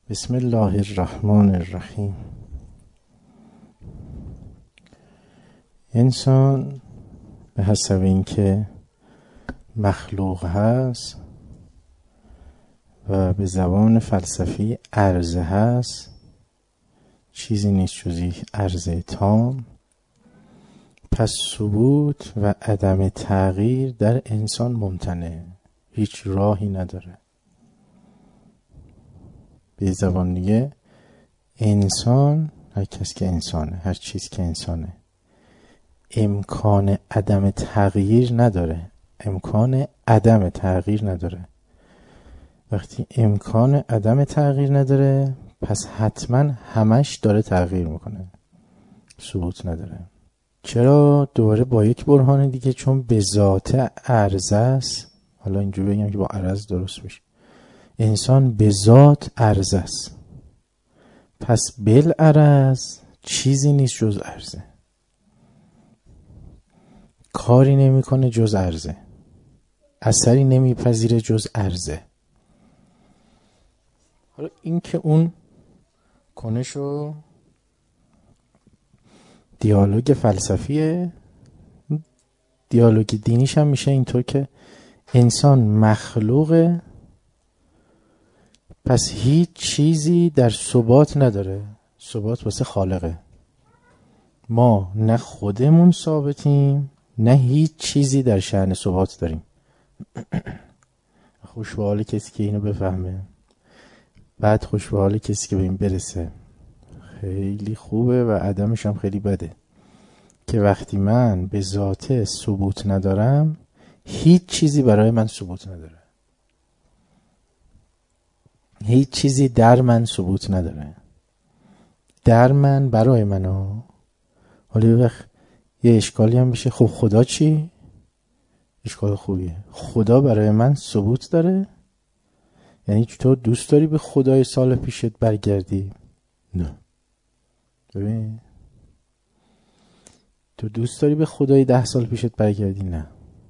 بسم الله الرحمن الرحیم. انسان به حسب اینکه مخلوق هست و به زبان فلسفی عرضه هست، چیزی نیست جز عرضه تام. پس ثبوت و عدم تغییر در انسان ممتنع، هیچ راهی نداره. به زبان دیگه انسان، هر کس که انسانه، هر چیز که انسانه، امکان عدم تغییر نداره. امکان عدم تغییر نداره. وقتی امکان عدم تغییر نداره، پس حتما همش داره تغییر میکنه، ثبوت نداره. چرا؟ دوباره با یک برهان دیگه، چون به ذات عرضه است. حالا اینجوری بگم که با عرض درست میشه. انسان به ذات عرضه است، پس بالعرض چیزی نیست جز عرضه، کاری نمیکنه جز عرضه، اثری نمیپذیره جز عرضه. حالا این که اون کنش و دیالوگ فلسفیه، دیالوگ دینیش هم میشه اینطور که انسان مخلوقه، پس هیچ چیزی در ثبات نداره. ثبات واسه خالقه. ما نه خودمون ثابتیم، نه هیچ چیزی در شأن ثبات داریم. خوش به حال کسی که اینو بفهمه، بعد خوش به حال کسی که به این برسه. خیلی خوبه و عدمش هم خیلی بده که وقتی من به ذات ثبوت ندارم، هیچ چیزی برای من ثبوت نداره، هیچ چیزی در من ثبوت نداره. در من، برای من حالا وقت یه اشکالی هم بشه، خب خدا چی؟ اشکال خوبیه. خدا برای من ثبوت داره؟ یعنی تو دوست داری به خدای سال پیشت برگردی؟ نه. ببین، تو دوست داری به خدای 10 سال پیشت برگردی؟ نه.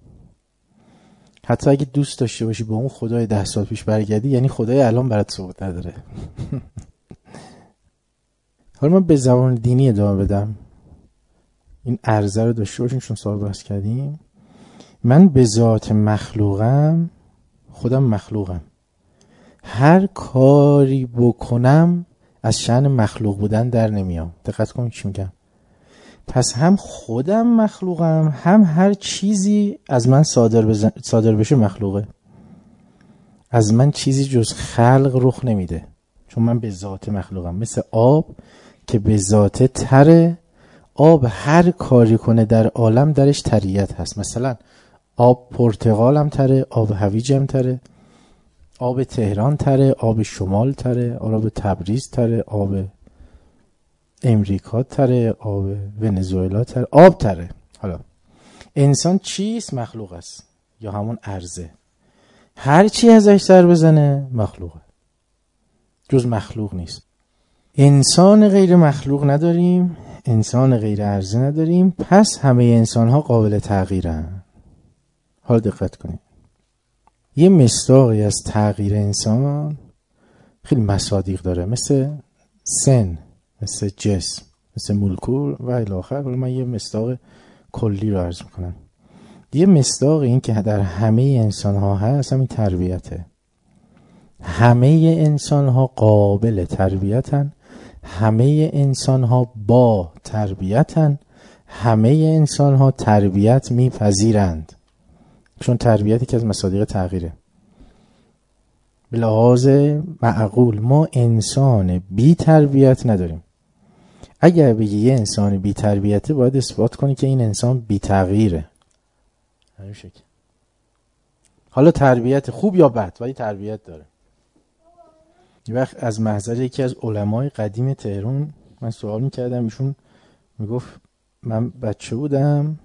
حتی اگه دوست داشته باشی به اون خدای 10 سال پیش برگردی، یعنی خدای الان برات ثبوت نداره. حالا من به زبان دینی ادامه بدم، این عرضه رو داشته باشین چون سوال بحث کردیم. من به ذات مخلوقم، خودم مخلوقم، هر کاری بکنم از شأن مخلوق بودن در نمیام. دقت کنید چی میگم. پس هم خودم مخلوقم، هم هر چیزی از من صادر بشه مخلوقه. از من چیزی جز خلق رخ نمیده، چون من به ذات مخلوقم. مثل آب که به ذات تره، آب هر کاری کنه در عالم درش تریت هست. مثلا آب پرتقال هم تره، آب هویج هم تره، آب تهران تره، آب شمال تره، آب تبریز تره، آب امریکا تره، آب ونزوئلا تره، آب تره. حالا انسان چیست؟ مخلوق است، یا همون عرضه. هر چی ازش سر بزنه مخلوقه، جز مخلوق نیست. انسان غیر مخلوق نداریم، انسان غیر عرضه نداریم، پس همه انسان ها قابل تغییرن. حالا دقت کنید، یه مصداقی از تغییر انسان خیلی مصادیق داره، مثل سن، مثل جسم، مثل مولکول و الی آخر. حالا من یه مصداق کلی رو عرض میکنم. یه مصداق این که در همه انسان ها هست همین تربیته. همه انسان ها قابل تربیتن، همه انسان ها با تربیتن، همه انسان ها تربیت میپذیرند، چون تربیتی که از مصادیق تغییره. به لحاظ معقول ما انسان بی تربیت نداریم. اگر بگی یه انسان بی تربیته، باید اثبات کنی که این انسان بی تغییره. همین شکل. حالا تربیت خوب یا بد، ولی تربیت داره. یه وقت از محضر یکی از علمای قدیم تهران من سوال میکردم، ایشون میگفت من بچه بودم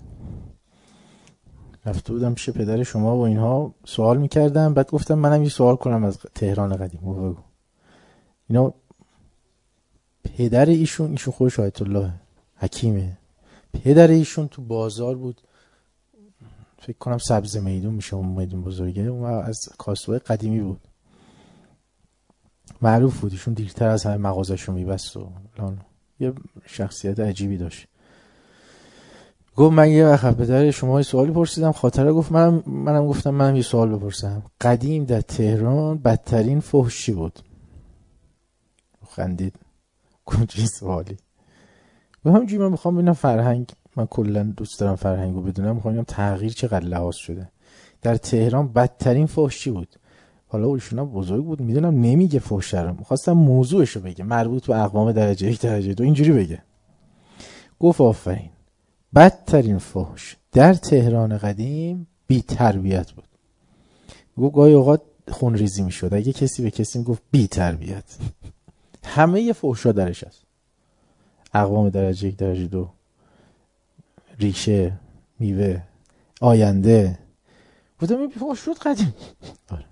رفته بودم پیش پدر شما و اینها سوال میکردم، بعد گفتم منم یه سوال کنم از تهران قدیم. بگو. اینا پدر ایشون خودش آیت الله حکیمه، پدر ایشون تو بازار بود، فکر کنم سبز میدون میشه، اون میدون بزرگه، اون از کاسبای قدیمی بود. معروف بود، ایشون دیرتر از همه مغازه‌شو میبست و یه شخصیت عجیبی داشت. گفت من یه وقت پدر شما یه سوالی پرسیدم، خاطره گفت منم گفتم منم یه سوال بپرسم. قدیم در تهران بدترین فحش چی بود؟ خندید. گفت چه سوالی؟ همینجوری من میخوام ببینم فرهنگ، من کلا دوست دارم فرهنگو بدونم، میخوام ببینم تغییر چقدر لحاظ شده. در تهران بدترین فحش چی بود؟ حالا ایشون بزرگ بود، میدونم نمیگه فحش رو، میخواستم موضوعشو بگه مربوط به اقوام درجه 1 درجه 2 اینجوری بگه. گفت آفرین، بدترین فحش در تهران قدیم بی تربیت بود. گفت گاهی اوقات خونریزی میشد اگه کسی به کسی میگفت بی تربیت. همه فحشا درش هست، اقوام درجه 1 درجه 2، ریشه، میوه، آینده. بودم این فحش شد قدیم. آره.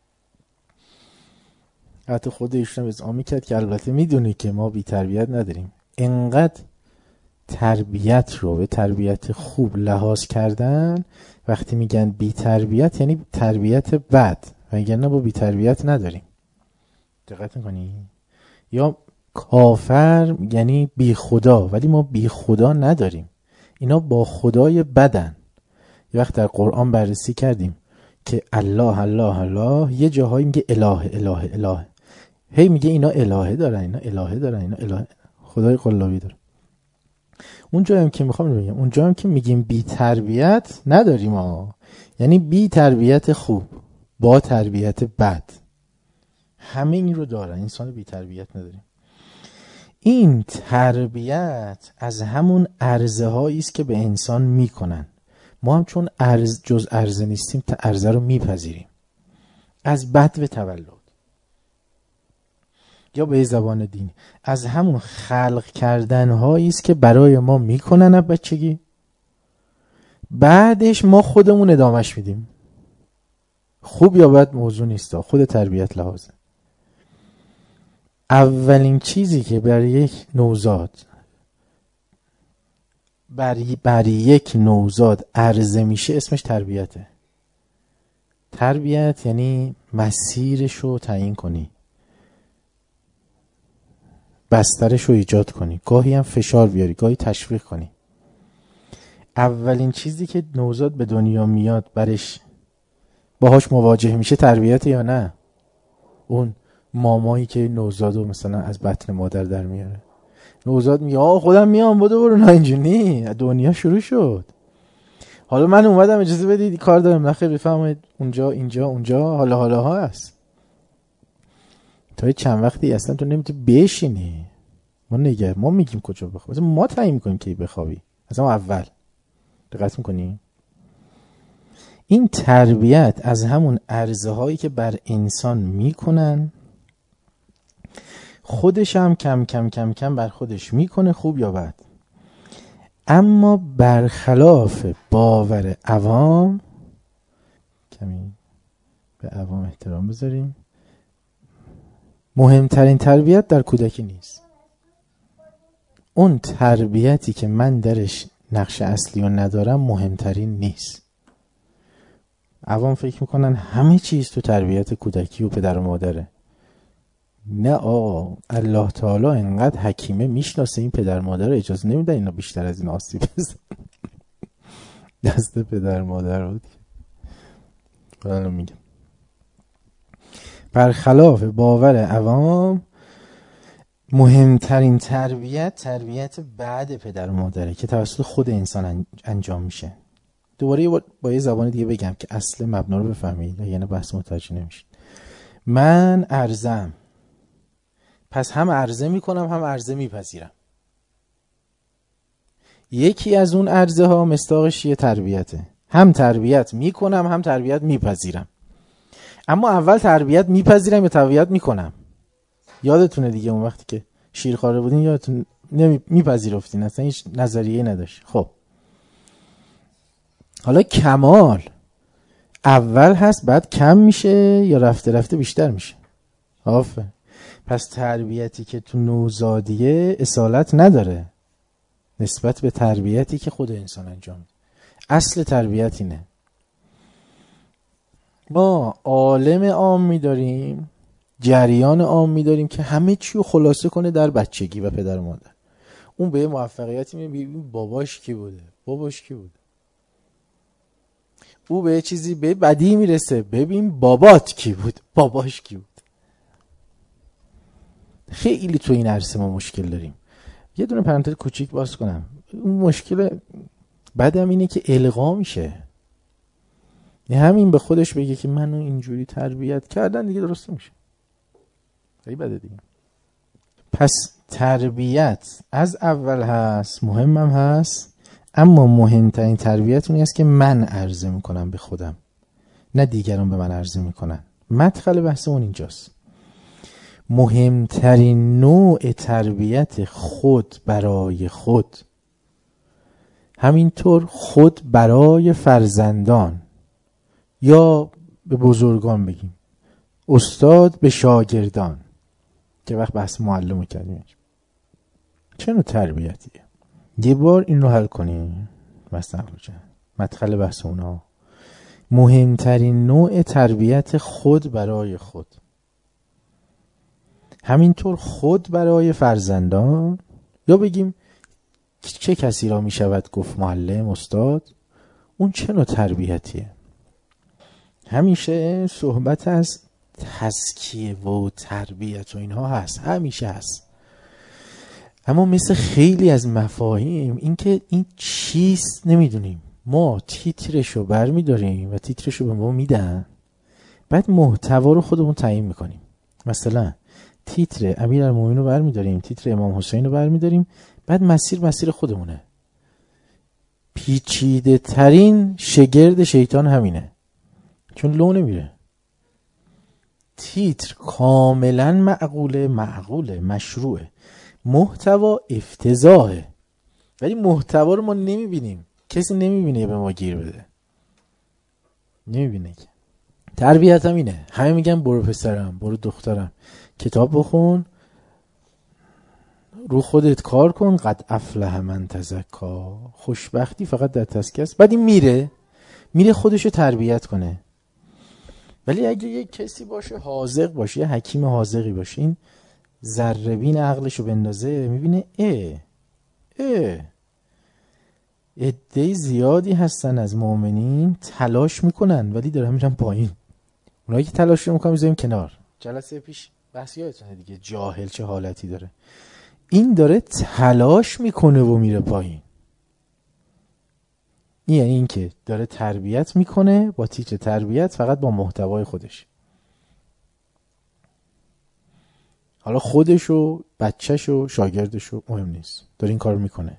حتی خود ایشون اذعان میکرد که البته میدونی که ما بی تربیت نداریم. انقدر تربیت رو به تربیت خوب لحاظ کردن، وقتی میگن بی تربیت یعنی تربیت بد، و میگن نه با بی تربیت نداریم. دقت میکنی؟ یا کافر یعنی بی خدا، ولی ما بی خدا نداریم، اینا با خدای بدن. یه وقت در قرآن بررسی کردیم که الله الله الله، یه جاهایی میگه اله اله اله، هی میگه اینا الهه دارن، اینا الهه دارن، اینا اله، خدای قلابی داره. اونجا هم که میخوام بگم، اونجا هم که میگیم بی تربیت نداریم ها، یعنی بی تربیت خوب با تربیت بد، همه این رو دارن. انسان بی تربیت نداریم. این تربیت از همون عرضه هایی است که به انسان میکنن. ما هم چون جز عرضه نیستیم، عرضه رو میپذیریم. از بد به تولد، یا به زبان دینی از همون خلق کردن هایی است که برای ما میکنن از بچگی، بعدش ما خودمون ادامهش میدیم. خوب یا بد موضوع نیست، خود تربیت لحاظه. اولین چیزی که برای یک نوزاد عرضه میشه اسمش تربیته. تربیت یعنی مسیرش رو تعیین کنی، بسترش رو ایجاد کنی، گاهی هم فشار بیاری، گاهی تشویق کنی. اولین چیزی که نوزاد به دنیا میاد باهاش مواجه میشه تربیت یا نه؟ اون مامایی که نوزاد رو مثلا از بطن مادر در میاره، نوزاد میگه خودم میام برو، نه اینجوری دنیا شروع شد. حالا من اومدم اجازه بدید کار دارم، نخیر بفرمایید اونجا اینجا اونجا، حالا ها هست. تا چند وقتی اصلا تو نمیتونی بشینی. ما میگیم کجا بخوابی، مثلا ما تعیین میکنیم کی بخوابی، مثلا اول. دقت میکنی؟ این تربیت از همون عرضه هایی که بر انسان میکنن، خودش هم کم کم کم کم بر خودش میکنه، خوب یا بد. اما برخلاف باور عوام، کمی به عوام احترام بذاریم، مهمترین تربیت در کودکی نیست. اون تربیتی که من درش نقش اصلی رو ندارم مهمترین نیست. عوام فکر میکنن همه چیز تو تربیت کودکی و پدر و مادره. نه آقا، الله تعالی انقدر حکیمه، میشناسه این پدر مادر رو، اجازه نمیده اینا بیشتر از این آسیب بزنن. دست پدر مادر بود. حالا میگم برخلاف باور عوام مهمترین تربیت بعد پدر و مادره که توسط خود انسان انجام میشه. دوباره با یه زبان دیگه بگم که اصل مبنا رو بفهمید، یعنی بحث متوجه نمیشید. من عرضم، پس هم عرضه میکنم هم عرضه میپذیرم. یکی از اون عرضه ها مصداقش یه تربیته، هم تربیت میکنم هم تربیت میپذیرم. اما اول تربیت میپذیرم یا تربیت میکنم؟ یادتونه دیگه اون وقتی که شیرخواره بودین، یادتون میپذیرفتین، اصلا هیچ نظریه نداشت. خب حالا کمال اول هست بعد کم میشه یا رفته رفته بیشتر میشه؟ آفرین. پس تربیتی که تو نوزادیه اصالت نداره نسبت به تربیتی که خود انسان انجام میده. اصل تربیت اینه. ما عالم عامی داریم، جریان عامی داریم که همه چی رو خلاصه کنه در بچگی و پدر و مادر. اون به موفقیتی میبینه باباش کی بوده، باباش کی بوده. او به چیزی به بدی میرسه، ببین بابات کی بود، باباش کی بود. خیلی تو این عرصه ما مشکل داریم. یه دونه پرانتز کوچیک باز کنم، اون مشکل بعدم اینه که القا میشه. همین به خودش بگه که منو اینجوری تربیت کردن دیگه درست میشه. خیلی بده دیگه. پس تربیت از اول هست، مهمم هست، اما مهمترین تربیت اونی است که من عرضه میکنم به خودم، نه دیگران به من عرضه میکنن. مدخل بحث اون اینجاست. مهمترین نوع تربیت خود برای خود، همینطور خود برای فرزندان، یا به بزرگان بگیم استاد به شاگردان، که وقت بحث معلم کردیم چه نوع تربیتیه. یه بار این رو حل کنیم. مدخل بحث اونا مهمترین نوع تربیت خود برای خود، همینطور خود برای فرزندان، یا بگیم چه کسی را می شود گفت معلم استاد. اون چه نوع تربیتیه؟ همیشه صحبت از تزکیه و تربیت و اینها هست، همیشه هست، اما مثل خیلی از مفاهیم این که این چیست نمیدونیم. ما تیترشو برمیداریم و تیترشو به ما میدن، بعد محتوا رو خودمون تعیین میکنیم. مثلا تیتر امیرالمومنین رو برمیداریم، تیتر امام حسین رو برمیداریم، بعد مسیر خودمونه. پیچیده ترین شگرد شیطان همینه، چون لو نمیره. تیتر کاملا معقوله مشروعه، محتوا افتضاحه، ولی محتوا رو ما نمیبینیم. کسی نمیبینه به ما گیر بده، نمیبینه. که تربیت هم اینه. همه میگن برو پسرم، برو دخترم، کتاب بخون، رو خودت کار کن، قد افلح من تزکا. خوشبختی فقط در تزکیه است. بعد این میره خودشو تربیت کنه. ولی اگه یک کسی باشه حاذق باشه، یه حکیم حاذقی باشه، این ذره‌بین عقلشو بندازه، میبینه عده زیادی هستن از مؤمنین تلاش میکنن ولی دارن میرن پایین. اونایی که تلاش میکنن میذاریم کنار. جلسه پیش بحث یادتونه دیگه، جاهل چه حالتی داره. این داره تلاش میکنه و میره پایین. یعنی این که داره تربیت میکنه با تیتر تربیت، فقط با محتوای خودش. حالا خودشو، بچهشو، شاگردشو مهم نیست، داره این کار میکنه.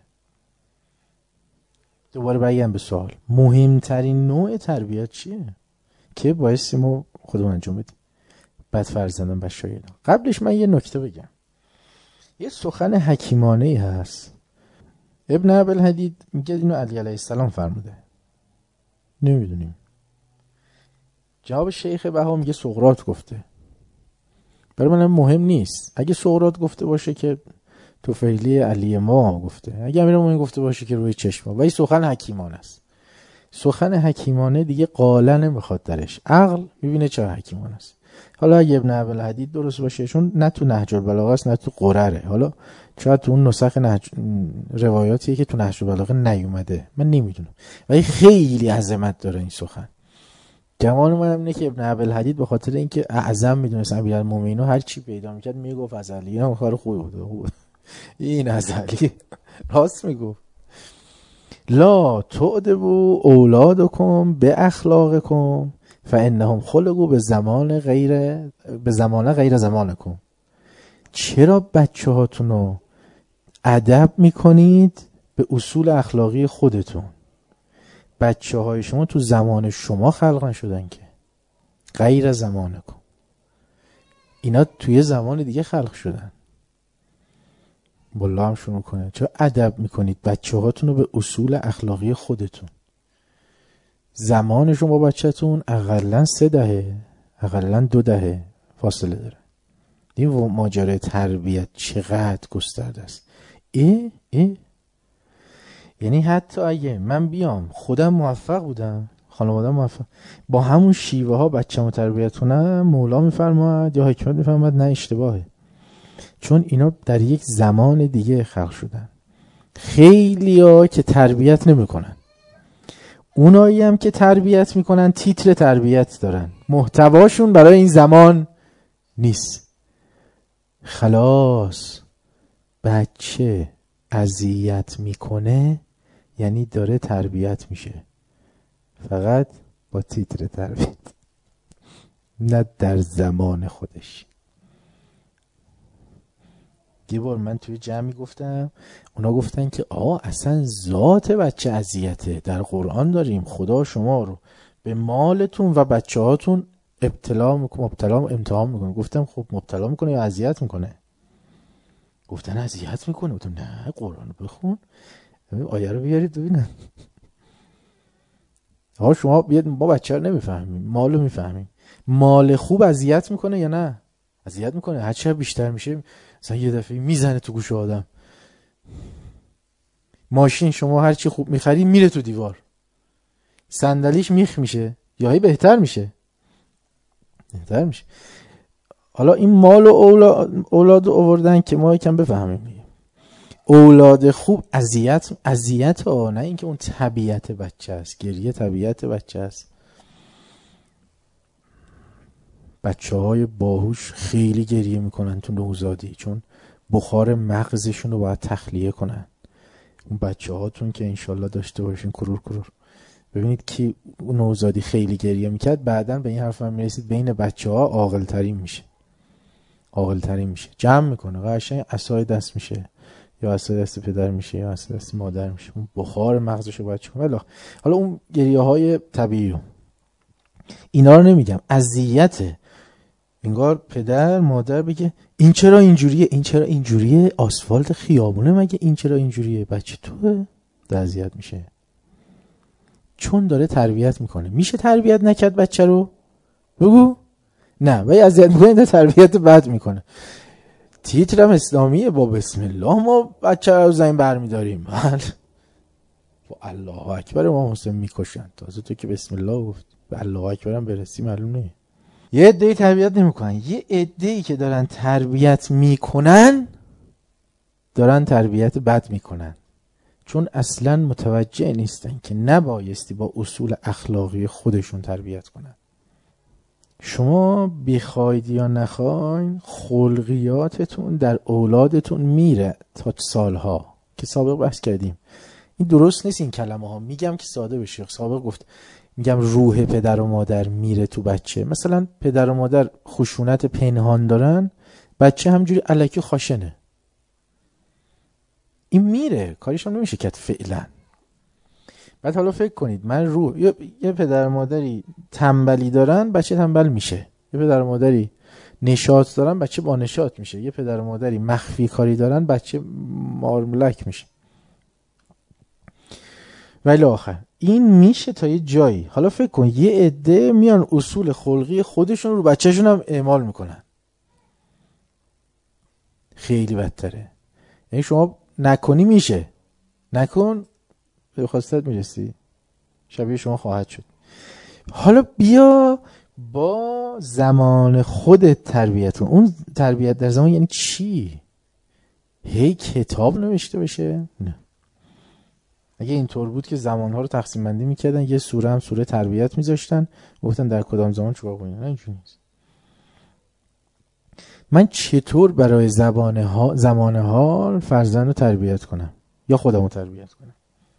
دوباره برگردم به سوال، مهمترین نوع تربیت چیه که باعث ما خودمون انجام بدیم؟ بعد فرزندان و شاگردان. قبلش من یه نکته بگم. یه سخن حکیمانه‌ای هست، ابن ابوالحدید میگه اینو علی علیه السلام فرموده، نمیدونیم. جواب شیخ بها میگه سقراط گفته. برای من مهم نیست. اگه سقراط گفته باشه که طفیلی علی ما گفته، اگه امیرالمومنین گفته باشه که روی چشم، ولی سخن حکیمانه است. سخن حکیمانه دیگه قاله نمیخواد درش، عقل میبینه چه حکیمانه است. حالا اگه ابن ابوالحدید درست باشه، چون نه تو نهج البلاغه است نه تو قرره، حالا شاید تو اون نسخ روایاتیه که تو نهج البلاغه نیومده، من نمیدونم، ولی خیلی عظمت داره این سخن. جمال من اینه که ابن ابوالحدید به خاطر اینکه اعظم میدونست امیرالمومنین هر چی پیدا میکرد میگفت از علی، اون کار خوبی بود. این از علی راست میگفت. لا تعدبوا اولادکم باخلاقکم فانهم خلقوا به زمان غیر زمانکم. چرا بچه هاتون رو ادب میکنید به اصول اخلاقی خودتون؟ بچه های شما تو زمان شما خلق نشدن که، غیر زمانکم. اینا توی زمان دیگه خلق شدن. والله هم شروع کنه چرا ادب میکنید بچه هاتون رو به اصول اخلاقی خودتون؟ زمان شما بچه‌تون اقلن 3 دهه، اقلن 2 دهه فاصله داره. این ماجرای تربیت چقدر گسترده است. یعنی حتی اگه من بیام خودم موفق بودم، خانواده موفق با همون شیوه ها بچه‌مو تربیت کنم، مولا میفرماید یا حکمت میفرماید نه اشتباهه، چون اینا در یک زمان دیگه خلق شدن. خیلیا که تربیت نمیکنن، اونایی هم که تربیت میکنن تیتر تربیت دارن، محتواشون برای این زمان نیست. خلاص بچه اذیت میکنه یعنی داره تربیت میشه، فقط با تیتر تربیت، نه در زمان خودش. یه بار من توی جمعی گفتم، اونا گفتن که اصلا ذات بچه اذیته، در قرآن داریم خدا شما رو به مالتون و بچه هاتون امتحان میکنه. گفتم خب مبتلا میکنه یا اذیت میکنه؟ گفتن اذیت میکنه. گفتم نه قرآن رو بخون، آیه رو بیارید ببینن. شما بیاد، ما بچه رو نمیفهمیم، مال رو میفهمیم. مال خوب اذیت میکنه یا نه؟ اذیت میکنه. هر چه بیشتر میشه مثلا یه دفعه میزنه تو گوش آدم. ماشین شما هر چی خوب میخری میره تو دیوار، صندلیش میخ میشه یا هی بهتر میشه. حالا این مال و اولاد آوردن که ما یکم بفهمیم. اولاد خوب اذیت ها، نه اینکه اون طبیعت بچه است. گریه طبیعت بچه است. بچه های باهوش خیلی گریه میکنن تو نوزادی، چون بخار مغزشون رو باید تخلیه کنن. اون بچه هاتون که انشالله داشته باشین کرور ببینید که اون نوزادی خیلی گریه میکرد، بعدن به این حرف هم میرسید بین بچه ها عاقل ترین میشه، جمع میکنه قشنگ، عصای دست میشه یا عصای دست پدر میشه یا عصای دست مادر میشه. اون بخار مغزش رو باید چون. حالا اون گریه های طبیعی اینا رو نمیگم، اذیته. انگار پدر مادر بگه این چرا اینجوریه، آسفالت خیابونه مگه این چرا اینجوریه؟ بچه توه در اذیت میشه، چون داره تربیت میکنه. میشه تربیت نکرد بچه رو؟ بگو نه، ولی اذیت میکنه، داره تربیت بد میکنه. تیترم اسلامیه، با بسم الله ما بچه رو زمین برمیداریم. با الله اکبر ما حسین میکشن. تازه تو که بسم الله گفت، به الله اکبر هم برسی معلوم نیست. یه عده‌ای تربیت نمیکنن، یه عده‌ای که دارن تربیت میکنن دارن تربیت بد میکنن، چون اصلا متوجه نیستن که نبایستی با اصول اخلاقی خودشون تربیت کنن. شما بخواید یا نخواید خلقیاتتون در اولادتون میره تا سالها، که سابق بحث کردیم. این درست نیست این کلمه ها، میگم که ساده بشه. سابق گفت میگم روح پدر و مادر میره تو بچه. مثلا پدر و مادر خشونت پنهان دارن، بچه همجوری الکی خاشنه، این میره، کاریش هم نمیشه کرد فعلا. بعد حالا فکر کنید من یه پدر و مادری تنبلی دارن، بچه تنبل میشه. یه پدر و مادری نشاط دارن، بچه با نشاط میشه. یه پدر و مادری مخفی کاری دارن، بچه مارمولک میشه. ولی آخر این میشه تا یه جایی. حالا فکر کن یه عده میان اصول خلقی خودشون رو بچهشون هم اعمال میکنن، خیلی بدتره. یعنی شما نکنی میشه، نکن به خواستت میرسی، شبیه شما خواهد شد. حالا بیا با زمان خودت تربیت کن. اون تربیت در زمان یعنی چی؟ هی کتاب نوشته بشه؟ نه. اگه اینطور بود که زمانها رو تقسیم بندی میکردن، یه سوره هم سوره تربیت میذاشتن، گفتن در کدام زمان چیکار کنید. نه اینجوری نیست. من چطور برای زمان حال فرزند رو تربیت کنم یا خودم رو تربیت کنم؟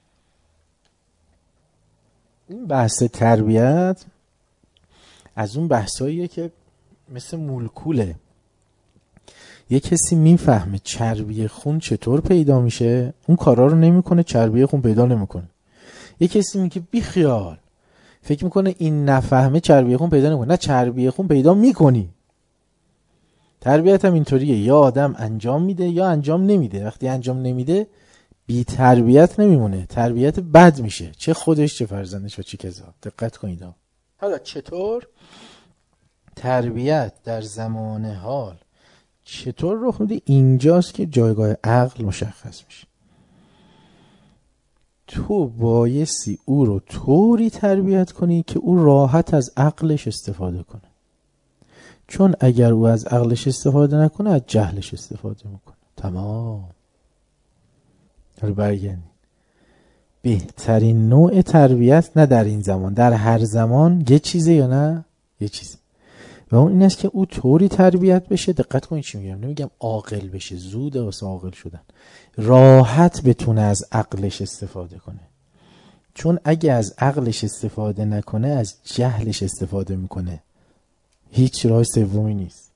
این بحث تربیت از اون بحثاییه که مثل مولکوله. یه کسی میفهمه چربی خون چطور پیدا میشه، اون کارا رو نمیکنه، چربی خون پیدا نمیکنه. یه کسی میگه بی خیال، فکر میکنه این نفهمه چربی خون پیدا نمیکنه. نه، چربی خون پیدا میکنی. تربیت هم اینطوریه، یا آدم انجام میده یا انجام نمیده. وقتی انجام نمیده بی تربیت نمیمونه، تربیت بد میشه، چه خودش چه فرزندش و چه کذا. دقت کنید. حالا چطور تربیت در زمان حال چطور رخ میده؟ اینجاست که جایگاه عقل مشخص میشه. تو بایستی او رو طوری تربیت کنی که او راحت از عقلش استفاده کنه. چون اگر او از عقلش استفاده نکنه از جهلش استفاده میکنه. تمام. حالا برگردیم. بهترین نوع تربیت نه در این زمان، در هر زمان یه چیزه یا نه یه چیزه، و اون این است که او طوری تربیت بشه. دقت کنید چی میگم، نمیگم عاقل بشه، زوده واسه عاقل شدن، راحت بتونه از عقلش استفاده کنه. چون اگه از عقلش استفاده نکنه از جهلش استفاده میکنه. هیچ راه سومی نیست.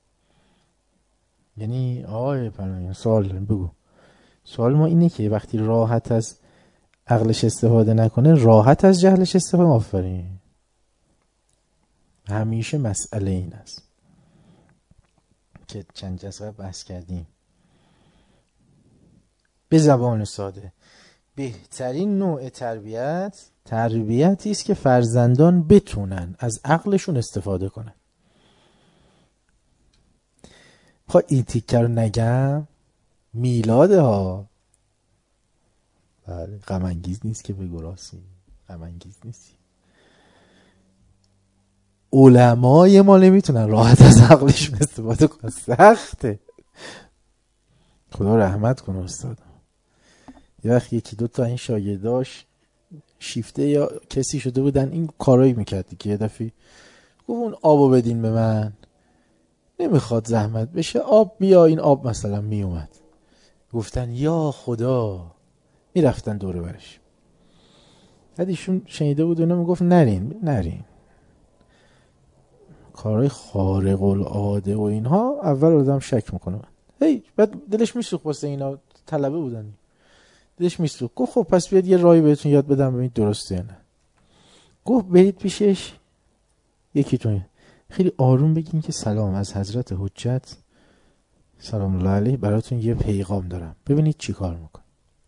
یعنی آقای پرنیان سوال داریم، بگو. سوال ما اینه که وقتی راحت از عقلش استفاده نکنه راحت از جهلش استفاده. آفرین. همیشه مسئله این است که چند جلسه بحث کردیم. به زبان ساده بهترین نوع تربیتی است که فرزندان بتونن از عقلشون استفاده کنن. خب این تیکه رو نگم میلاده ها. بله غم انگیز نیست که بگو راستی، غم انگیز نیستی. علمای ما نمیتونن راحت از عقلشون استفاده کنن، سخته. خدا رحمت کنه استاد. یه وقت یکی دو تا این شاگرداش شیفته یا کسی شده بودن این کارایی میکردی که یه دفعه گفت اون آبو بدین به من، نمیخواد زحمت بشه آب بیا، این آب مثلا میومد. گفتن یا خدا، میرفتن دوره برش. بعد ایشون شنیده بود اونو میگفت نرین کارهای خارق العاده و اینها. اول آدم شک میکنه، بعد دلش میسوخت واسه اینا، طلبه بودن دلش میسوخت. گفت خب پس بیاد یه راهی بهتون یاد بدم ببینید درسته یا نه. گفت برید پیشش یکیتون خیلی آروم بگین که سلام، از حضرت حجت سلام الله علیه براتون یه پیغام دارم، ببینید چی کار میکن.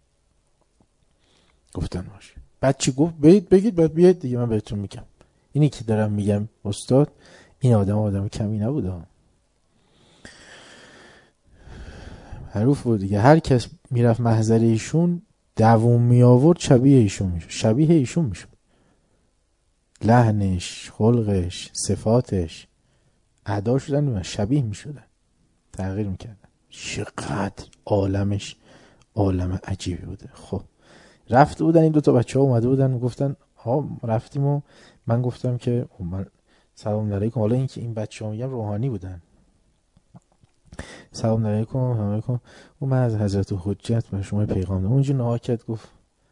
گفتن باشه. بعد چی گفت؟ برید بگید بعد بیاید دیگه من بهتون میگم. اینی که دارم میگم استاد، این آدم کمی نبوده، حروف بود دیگه. هر کس میرفت محضر ایشون دووم می آورد شبیه ایشون میشد. لحنش، خلقش، صفاتش، ادا شدن شبیه میشدن، تغییر میکردن. چقدر عالمش عالم عجیبی بوده. خب رفته بودن این دوتا بچه ها، اومده بودن میگفتن ها رفتیم و من گفتم که من سلام علیکم. حالا این که این بچه ها میگم روحانی بودن. سلام علیکم. و من از حضرت حجت به شما پیغام دارم. اونجا نهاکت گفت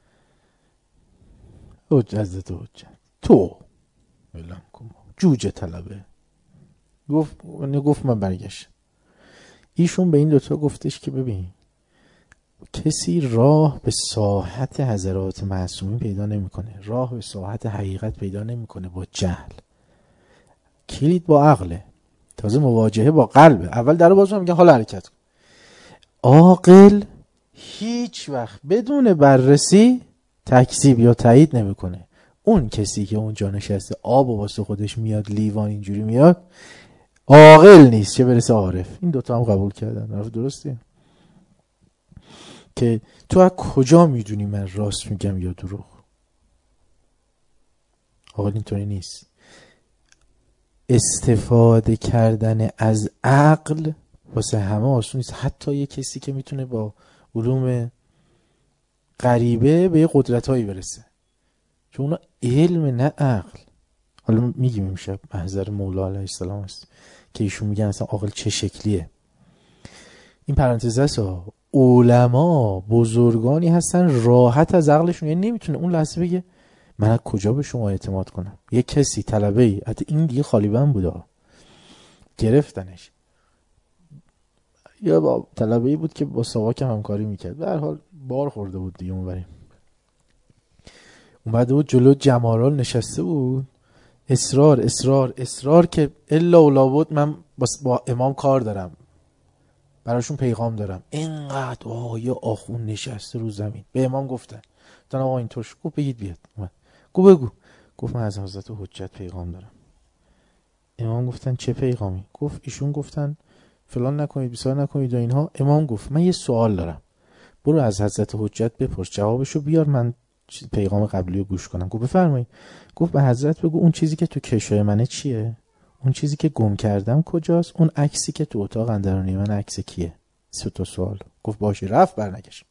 حضرت حجت تو ولم کن جوجه طلبه. گفت من برگشت. ایشون به این دوتا گفتش که ببین کسی راه به ساحت حضرات معصومین پیدا نمیکنه، راه به ساحت حقیقت پیدا نمیکنه با جهل. کلید با عقله، تازه مواجهه با قلبه. اول درو باز میگن حالا حرکت کن. عاقل هیچ وقت بدون بررسی تکذیب یا تایید نمیکنه. اون کسی که اونجا نشسته آب و واسه خودش میاد لیوان اینجوری میاد عاقل نیست، چه برسه عارف. این دوتا هم قبول کردن. عارف درسته که تو از کجا میدونی من راست میگم یا دروغ؟ عاقل اینطوری نیست. استفاده کردن از عقل واسه همه آسون نیست. حتی یه کسی که میتونه با علوم غریبه به یه قدرتایی برسه، چون اونا علم نه عقل. حالا میگیم امشب محضر مولا علیه السلام است که ایشون میگن اصلا عقل چه شکلیه. این پرانتز است. علما بزرگانی هستن راحت از عقلشون، یعنی نمیتونه اون لحظه بگه من از کجا به شما اعتماد کنم. یه کسی طلبه ای، حتی این دیگه خالی بند بوده، گرفتنش. یا با طلبه ای بود که با ساواک همکاری میکرد، به هر حال بار خورده بود دیگه. اومده بود جلو جمارال نشسته بود، اصرار که الا اولا بود من با امام کار دارم، براشون پیغام دارم. اینقدر یه آخون نشسته رو زمین. به امام گفتن دارم آقا اینطور شد. گفت بگید بیاد. بگو. گفت من از حضرت حجت پیغام دارم. امام گفتن چه پیغامی؟ گفت ایشون گفتن فلان نکنید بسار نکنید و اینها. امام گفت من یه سوال دارم، برو از حضرت حجت بپرس جوابشو بیار، من پیغام قبلی رو گوش کنم. گفت بفرمایید. گفت به حضرت بگو اون چیزی که تو کشوی منه چیه؟ اون چیزی که گم کردم کجاست؟ اون عکسی که تو اتاق اندرونی من عکس کیه؟ 3 تا سوال. گفت باشه. رفت برنگشت.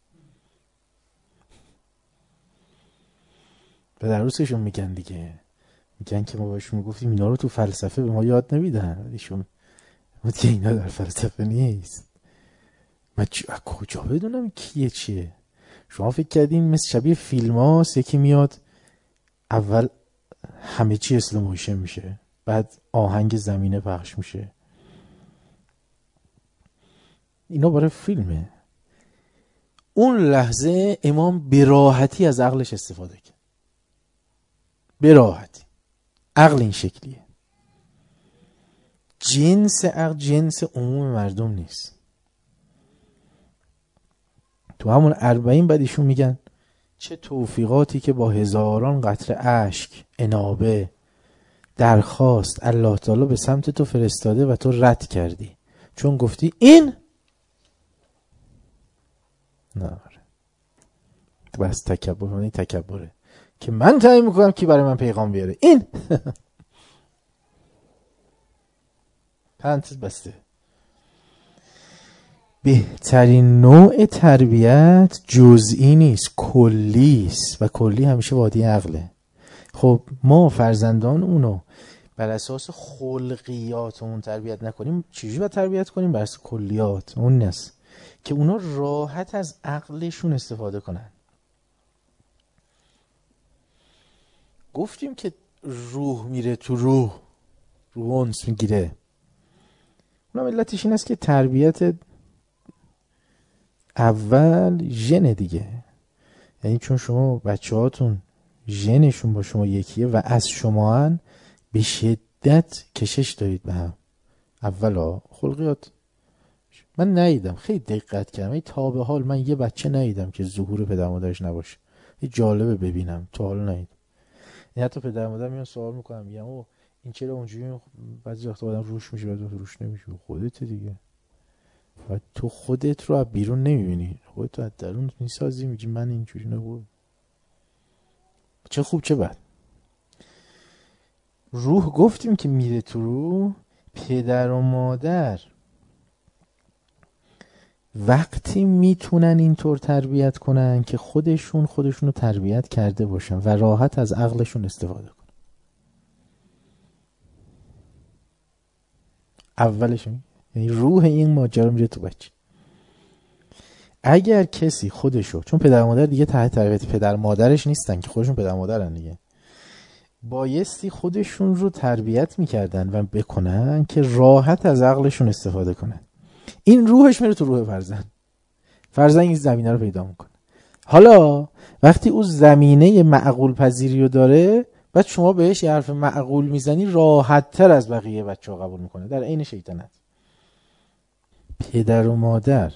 به دروسشون میگن دیگه، میگن که ما بهشون میگفتیم اینا رو تو فلسفه به ما یاد نمیدن، ایشون میگه اینا در فلسفه نیست. من کجا بدونم کیه چیه؟ شما فکر کردین مثل شبیه فیلم هاست یکی میاد اول همه چی اسلو موشن میشه، بعد آهنگ زمینه پخش میشه؟ اینا برای فیلمه. اون لحظه امام به راحتی از عقلش استفاده کرد. به راحتی. عقل این شکلیه. جنس عقل جنس عموم مردم نیست. تو همون 40 بعد ایشون میگن چه توفیقاتی که با هزاران قطره اشک، انابه، درخواست الله تعالی به سمت تو فرستاده و تو رد کردی، چون گفتی این نه. بس تکبره که من تعیین میکنم کی برای من پیغام بیاره. این پرانتز بسته. بهترین نوع تربیت جزئی نیست، کلی است و کلی همیشه وادی عقله. خب ما فرزندان اونو بر اساس خلقیاتمون تربیت نکنیم، چجوری باید تربیت کنیم؟ بر اساس کلیات. اون نیست که اونا راحت از عقلشون استفاده کنن. گفتیم که روح میره تو روح اونس میگیره. اونم علتش این است که تربیت اول ژن دیگه، یعنی چون شما بچه هاتون ژنشون با شما یکیه و از شما هن به شدت کشش دارید به هم. اولا خلقیات من ندیدم، خیلی دقت کردم، ای تا به حال من یه بچه ندیدم که ظهور پدر مادرش نباشه. یه جالبه ببینم، تا حالا ندیدم. این حتی پدر مادر میان سوال میکنم، میگم او این چرا اونجوری؟ بعضی وقتا آدم روش میشه بعضی وقتا روش نمیشه. خودت دیگه، و تو خودت رو از بیرون نمیبینی، خودت رو از درون میسازی، میگی من اینجوری نبود. چه خوب چه بد. روح گفتیم که میره تو روح. پدر و مادر وقتی میتونن اینطور تربیت کنن که خودشون رو تربیت کرده باشن و راحت از عقلشون استفاده کنن. اولشون یعنی روح این ماجرا میره تو بچه. اگر کسی خودشو، چون پدر مادر دیگه تحت تربیت پدر مادرش نیستن که خودشون پدر مادرن دیگه، بایستی خودشون رو تربیت میکردن و بکنن که راحت از عقلشون استفاده کنن. این روحش میره تو روح فرزند این زمینه رو پیدا میکنه. حالا وقتی اون زمینه معقول پذیری رو داره، بعد شما بهش یه حرف معقول میزنی، راحت تر از بقیه بچه ها قبول میکنه. در عین شیطنت پدر و مادر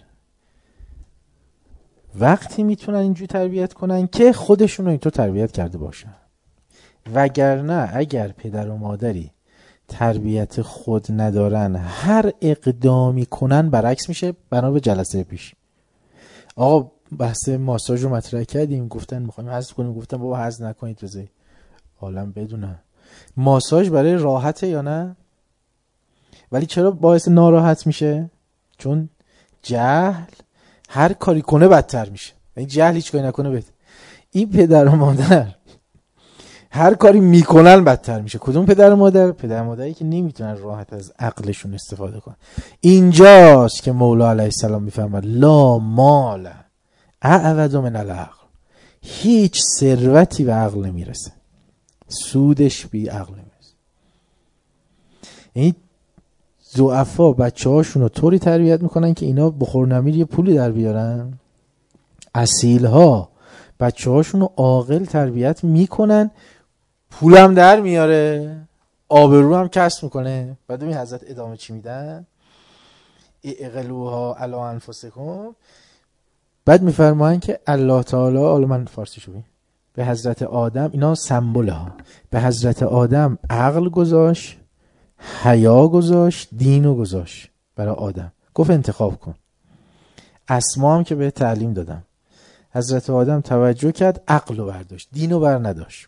وقتی میتونن اینجوری تربیت کنن که خودشون رو اینطور تربیت کرده باشن، وگرنه اگر پدر و مادری تربیت خود ندارن هر اقدامی کنن برعکس میشه. بنا به جلسه پیش آقا بحث ماساژ رو مطرح کردیم، گفتن میخوایم حذف کنیم، گفتم بابا حذف نکنید بذارید عالم بدونن ماساژ برای راحته یا نه. ولی چرا باعث ناراحت میشه؟ چون جهل هر کاری کنه بدتر میشه. یعنی جهل هیچ کاری نکنه بهتر. این پدر و مادر هر کاری میکنن بدتر میشه. کدوم پدر و مادر؟ پدر و مادری که نمیتونن راحت از عقلشون استفاده کنن. اینجاست که مولا علیه السلام میفرماد لا مال اعوض من العقل. هیچ ثروتی به عقل نمیرسه، سودش بی عقل نمیرسه. این ضعفا بچه هاشون رو طوری تربیت میکنن که اینا بخور نمیر یه پولی در بیارن. اصیل ها بچه هاشون رو عاقل تربیت میکنن، پولم در میاره، آبرو هم کسب میکنه. بعد این حضرت ادامه چی میدن؟ اعقلوها علی انفسکم. بعد میفرمایند که الله تعالی، حالا من فارسی شو به حضرت آدم، اینا سمبل ها، به حضرت آدم عقل گذاشت، حیا گذاشت، دینو گذاشت برای آدم. گفت انتخاب کن. اسما هم که به تعلیم دادم. حضرت آدم توجه کرد، عقل رو برداشت، دین رو بر نداشت.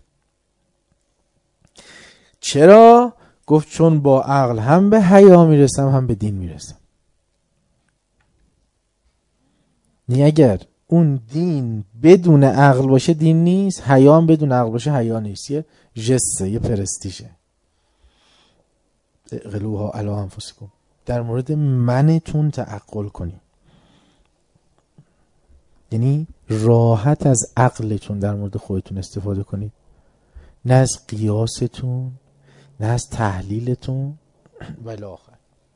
چرا؟ گفت چون با عقل هم به حیا میرسم هم به دین میرسم. اگر اون دین بدون عقل باشه دین نیست، حیا هم بدون عقل باشه حیا نیست، یه جسته، یه پرستیژه. اعقلوها علی انفسکم، در مورد منتون تعقل کنی، یعنی راحت از عقلتون در مورد خودتون استفاده کنید، نه از قیاستون، نه از تحلیلتون ولی آخر.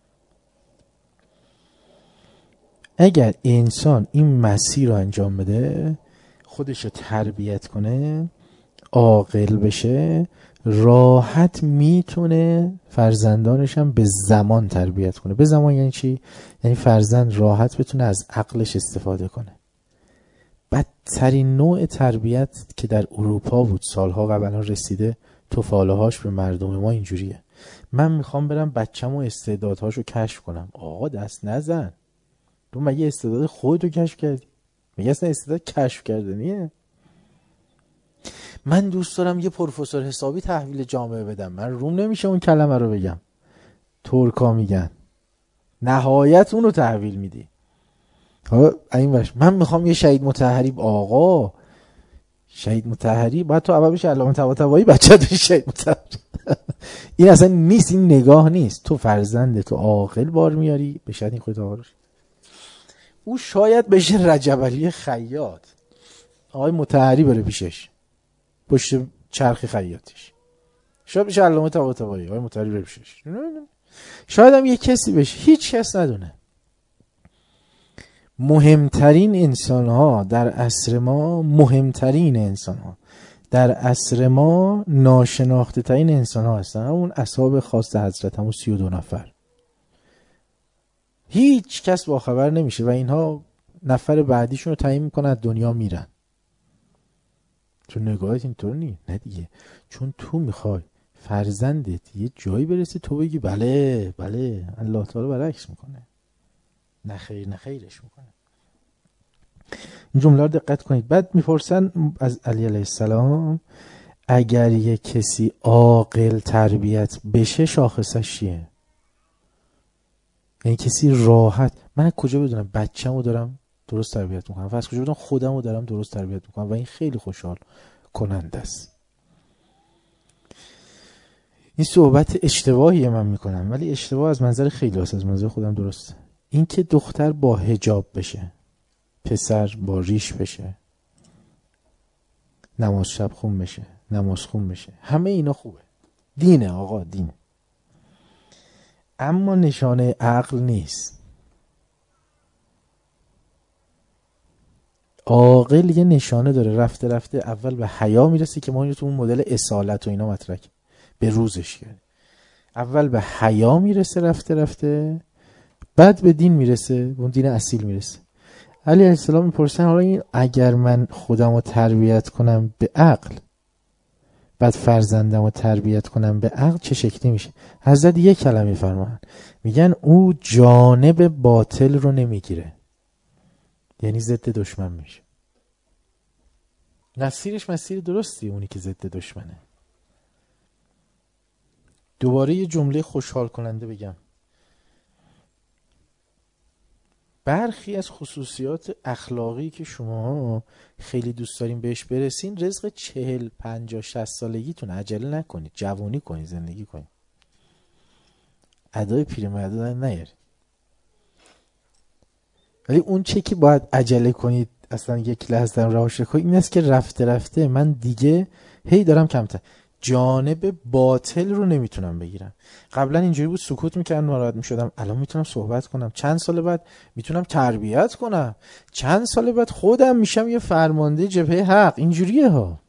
اگر انسان این مسیر رو انجام بده، خودش رو تربیت کنه، عاقل بشه، راحت میتونه فرزندانش هم به زمان تربیت کنه. به زمان یعنی چی؟ یعنی فرزند راحت بتونه از عقلش استفاده کنه. بدترین نوع تربیت که در اروپا بود سالها قبل، الان رسیده توفاله هاش به مردم ما اینجوریه. من میخوام برم بچه‌مو استعدادهاشو کشف کنم. آقا دست نزن، تو مگه استعداد خودتو کشف کردی؟ مگه اصلا استعداد کشف کردنیه؟ من دوست دارم یه پروفسور حسابی تحویل جامعه بدم، من روم نمیشه اون کلمه رو بگم، ترکا میگن نهایت اونو تحویل میدی. این باش من میخوام یه شهید مطهری. آقا شهید مطهری باید تو اول بشه علامه طباطبایی، بچه‌ت بشه شهید مطهری. این اصلا نیست، این نگاه نیست. تو فرزند تو عاقل بار میاری، به شرط این خودت عاقل باشی. او شاید بشه رجب علی خیاط، آقای مطهری بره پیشش پشت چرخ خیاطیش، شاید بشه علامه طباطبایی، آقای مطهری بره پیشش، شاید هم یه کسی بشه، هیچ کس ندونه. مهمترین انسان ها در عصر ما، مهمترین انسان ها در عصر ما ناشناخته ترین انسان ها هستن، همون اصحاب خاص حضرت، همون 32 نفر. هیچ کس با خبر نمیشه و اینها نفر بعدیشون رو تعیین میکنن، از دنیا میرن. چون نگاهت اینطور نیست، نه دیگه، چون تو میخوای فرزندت یه جایی برسه تو بگی بله بله، الله تعالی برعکس میکنه، نه خیر، نه خیرش میکنه. این جمله رو دقت کنید. بعد میپرسن از علی علیه السلام اگر یه کسی عاقل تربیت بشه شاخصش چیه؟ یعنی کسی راحت، من کجا بدونم بچه‌مو دارم درست تربیت میکنم، از کجا بدونم خودمو دارم درست تربیت میکنم؟ و این خیلی خوشحال کننده است. این صحبت اشتباهیه من میکنم، ولی اشتباه از منظر خیلی هست، از منظر خودم درسته. این که دختر با حجاب بشه، پسر با ریش بشه، نماز شب خون بشه، نماز خون بشه، همه اینا خوبه، دینه آقا، دینه. اما نشانه عقل نیست. عاقل یه نشانه داره، رفته رفته اول به حیا میرسه که ما تو اون مدل اصالت و اینا مطرح به روزش کرد. اول به حیا میرسه رفته رفته، بعد به دین میرسه، اون دین اصیل میرسه. علی علیه السلام میپرسن حالا این اگر من خودم رو تربیت کنم به عقل، بعد فرزندم رو تربیت کنم به عقل، چه شکلی میشه؟ حضرت یک کلمه فرمان، میگن او جانب باطل رو نمیگیره، یعنی ضد دشمن میشه. مسیرش مسیر درستی، اونی که ضد دشمنه. دوباره یه جمله خوشحال کننده بگم. برخی از خصوصیات اخلاقی که شما خیلی دوست دارین بهش برسین، رزق 40 50 60 سالگیتون، عجله نکنید، جوانی کنید، زندگی کنید، ادای پیرمرد دادن نیارید. ولی اون چه که باید عجله کنید، اصلا یک لحظه رهاش کنید، این است که رفته رفته من دیگه هی دارم کمتر جانب باطل رو نمیتونم بگیرم. قبلا اینجوری بود سکوت میکردم ناراحت میشدم، الان میتونم صحبت کنم. چند سال بعد میتونم تربیت کنم، چند سال بعد خودم میشم یه فرمانده جبهه حق. اینجوریه ها.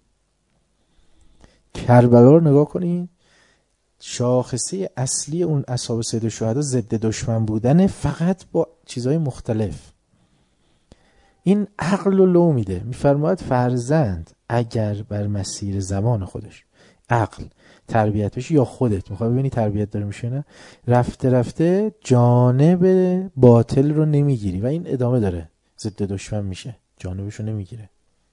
کربلا رو نگاه کنید، شاخصه اصلی اون اصحاب سید الشهدا ضد دشمن بودن، فقط با چیزهای مختلف. این عقل رو لو میده، میفرماید فرزند اگر بر مسیر زمان خودش عقل تربیت بشه، یا خودت میخوای ببینی تربیت داره میشه نه، رفته رفته جانب باطل رو نمیگیری و این ادامه داره، ضد دشمن میشه، جانبشو نمیگیره.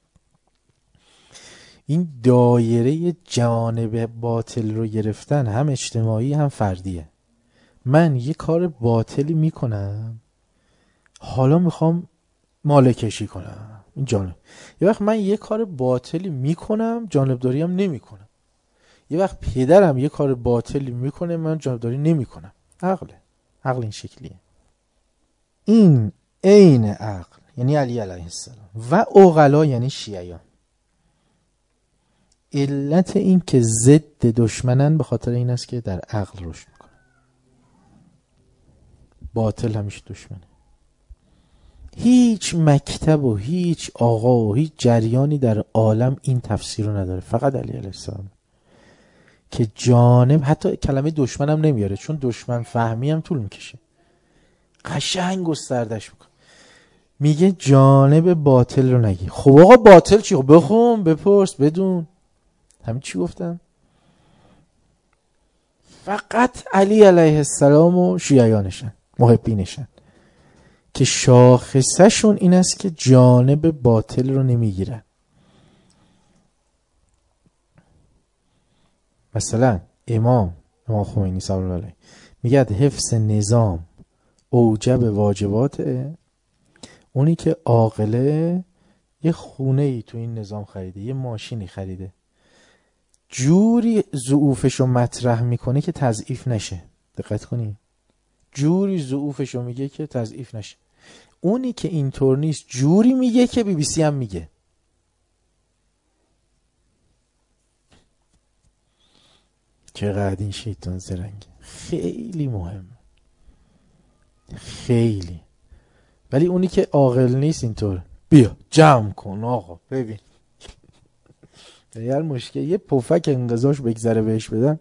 این دایره جانب باطل رو گرفتن هم اجتماعی هم فردیه. من یه کار باطلی میکنم، حالا میخوام مال کشی کنم، این جانب. یه وقت من یه کار باطلی میکنم، جانبداری هم نمیکنم. یه وقت پدرم یه کار باطلی میکنه، من جانبداری نمیکنم. عقل این شکلیه. این عین عقل یعنی علی علیه السلام و عقلا یعنی شیعیان. علت این که ضد دشمنن به خاطر این است که در عقل رشد میکنن. باطل همیشه دشمنه. هیچ مکتب و هیچ آقا و هیچ جریانی در عالم این تفسیر رو نداره، فقط علی علیه السلام که جانب، حتی کلمه دشمن هم نمیاره چون دشمن فهمی هم طول میکشه، قشنگ گستردش میکنه. میگه جانب باطل رو نگی. خب آقا باطل چی؟ خب بخون، بپرس، بدون. همین چی گفتم؟ فقط علی علیه السلام و شیعیانشن، محبینشن که شاخصشون این است که جانب باطل رو نمیگیرن. مثلا امام خمینی سلام الله علیه میگه حفظ نظام اوجب واجباته. اونی که عاقله یه خونه ای تو این نظام خریده، یه ماشینی خریده، جوری ضعوفشو مطرح میکنه که تضعیف نشه. دقت کنی، جوری ضعوفشو میگه که تضعیف نشه. اونی که اینطور نیست جوری میگه که BBC هم میگه. چقدر این شیطان زرنگه. خیلی مهم، خیلی. ولی اونی که عاقل نیست اینطور، بیا جمع کن آقا ببین. یه مشکل، یه پفک انقضاش بگذره بهش بدن،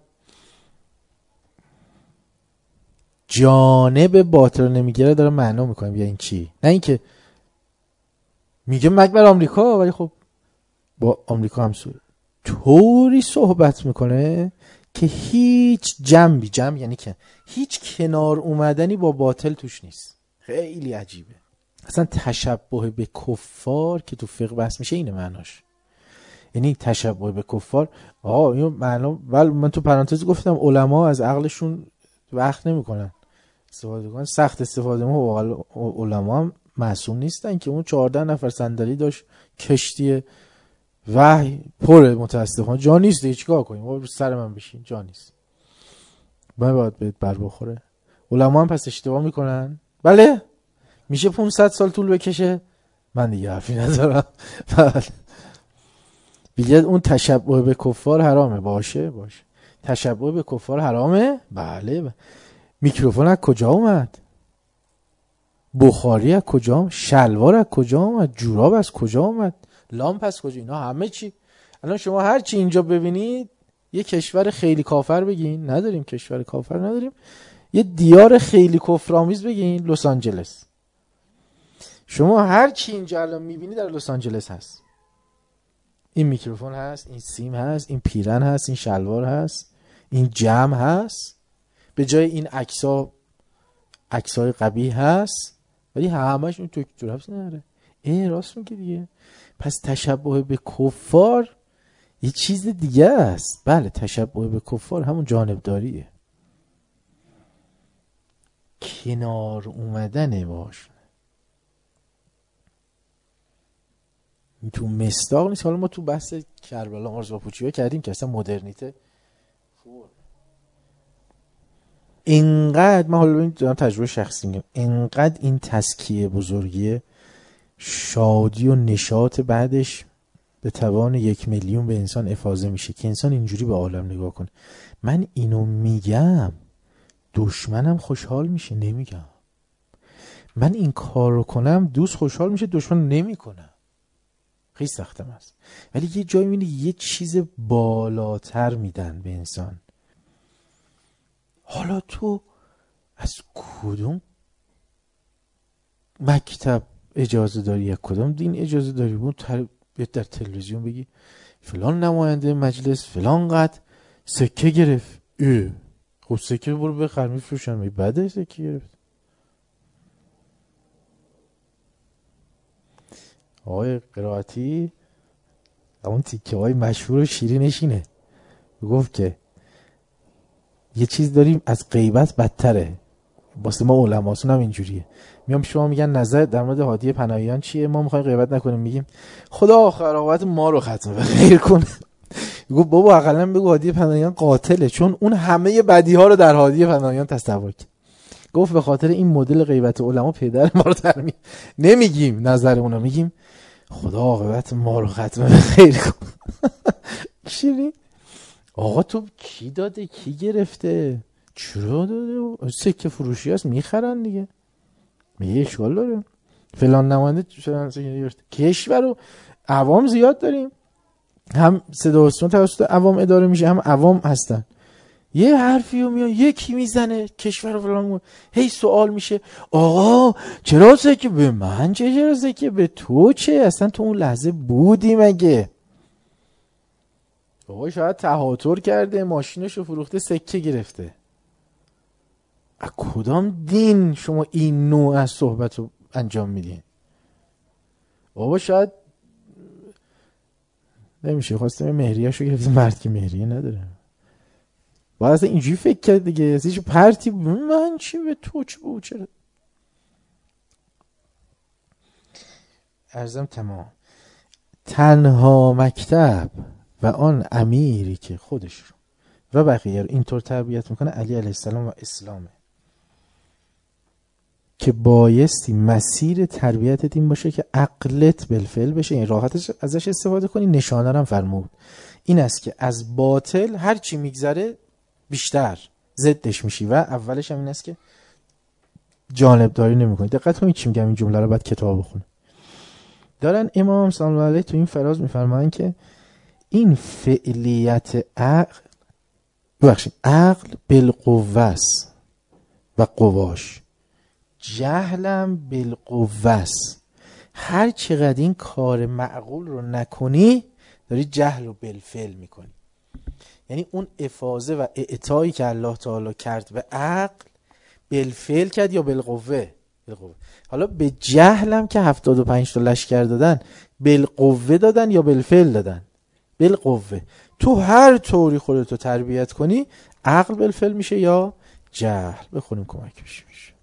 جانب باطل نمیگیره، داره معنا میکنه بیا این چی. نه اینکه میگه مکبر آمریکا ولی خب با آمریکا هم طوری صحبت میکنه که هیچ جمع یعنی که هیچ کنار اومدنی با باطل توش نیست. خیلی عجیبه. اصلا تشبه به کفار که تو فقه بحث میشه اینه معناش. یعنی تشبه به کفار، این معنا. ولی من تو پرانتز گفتم علما از عقلشون وقت نمیکنن استفاده کنن، سخت استفاده ما. علما هم معصوم نیستن که اون 14 نفر صندلی داشت، کشتی وحی پره، متاسفانه جا نیست. چیکار کنیم؟ رو سر من بشین، جا نیست. باید بهت بر بخوره. علما هم پس اشتباه میکنن. بله میشه 500 سال طول بکشه، من دیگه حرفی ندارم. بگید اون تشبه به کفار حرامه. باشه تشبه به کفار حرامه. بله. میکروفون از کجا اومد؟ بخاری از کجا اومد؟ شلوار از کجا اومد؟ جوراب از کجا اومد؟ لامپ از کجا؟ اینا همه چی. الان شما هر چی اینجا ببینید یه کشور خیلی کافر بگین، نداریم کشور کافر نداریم. یه دیار خیلی کفرآمیز بگین، لس آنجلس. شما هر چی اینجا الان میبینی در لس آنجلس هست. این میکروفون هست، این سیم هست، این پیرن هست، این شلوار هست، این جمع هست. به جای این عکسای قبیح هست، ولی همش اون تو هست نداره. راست میگه دیگه. پس تشبه به کفار یه چیز دیگه است. بله تشبه به کفار همون جانبداریه، کنار اومدنه باش. تو مصداق نیست. حالا ما تو بحث کربلا آرزوپوچی‌ها کردیم که اصلا مدرنیته اینقدر، من حالا دارم تجربه شخصی میگم، اینقدر این تزکیه بزرگیه، شادی و نشاط بعدش به توان 1 میلیون به انسان افاضه میشه که انسان اینجوری به عالم نگاه کنه. من اینو میگم دشمنم خوشحال میشه، نمیگم. من این کار رو کنم دوست خوشحال میشه، دشمن نمیکنم. خیلی سختم است. ولی یه جایی میبینی یه چیز بالاتر میدن به انسان. حالا تو از کدوم مکتب اجازه داری، یا کدوم دین اجازه داری بود در تلویزیون بگی فلان نماینده مجلس فلان قد سکه گرفت؟ خب سکه برو بخر میفروشن. بعد سکه گرفت آقای قرائتی اون تیکه های مشهور و شیرینش اینه، گفت که یه چیز داریم از غیبت بدتره، واسه ما علماسون هم اینجوریه. میام شما میگن نظر در مورد هادی پناهیان چیه، ما میخوایم غیبت نکنیم، میگیم خدا آخر عاقبت ما رو ختم به خیر کنه. گفت بابا اقلا بگو هادی پناهیان قاتله، چون اون همه بدی ها رو در هادی پناهیان تصور کرد. گفت به خاطر این مدل غیبت علما پدر ما رو در نمیگیم نظر اونا، میگیم خدا عاقبت ما رو ختم به خیر کن. شیرین آقا تو کی داده کی گرفته چرا داده؟ سکه فروشی هست میخرن دیگه، میگه اشکال داره فلان نماینده فلان کشور رو عوام زیاد داریم، هم صدا و سیما توسط عوام اداره میشه هم عوام هستن، یه حرفی رو میاد یکی میزنه کشور رو فلان، هی سوال میشه آقا چرا سکه به من چرا سکه به تو چه، اصلا تو اون لحظه بودی مگه؟ بابا شاید تهاتر کرده ماشینشو فروخته سکه گرفته. از کدام دین شما این نوع از صحبت رو انجام میدین؟ بابا شاید نمیشه خواسته مهریه‌شو گرفته، مرد که مهریه نداره، باید اصلا اینجوری فکر کرد دیگه، اصلا پرتی من چی به تو چه بود چرا. عرضم تمام. تنها مکتب و آن امیری که خودش رو و بقیه رو اینطور تربیت میکنه علی علیه السلام و اسلامه، که بایستی مسیر تربیتت این باشه که عقلت بالفعل بشه، این راحتش ازش استفاده کنی. نشانه هم فرمود این است که از باطل هر چی میگذره بیشتر ضدش میشی و اولش هم این است که جانبداری نمیکنی. دقت کنید چی میگم، این جمله رو بعد کتاب بخونه. دارن امام صلی الله علیه تو این فراز میفرمایند که این فعلیت عقل بالقوه و قواش، جهلم بالقوه. هر چقدر این کار معقول رو نکنی داری جهل رو بالفعل میکنی. یعنی اون افاضه و اعطایی که الله تعالی کرد به عقل بالفعل کرد یا بالقوه. حالا به جهلم که 75 تا لشکر دادن بالقوه دادن یا بالفعل دادن؟ بالقوه. تو هر طوری خودتو تربیت کنی عقل بالفعل میشه یا جهل. بخونیم کمک میشه.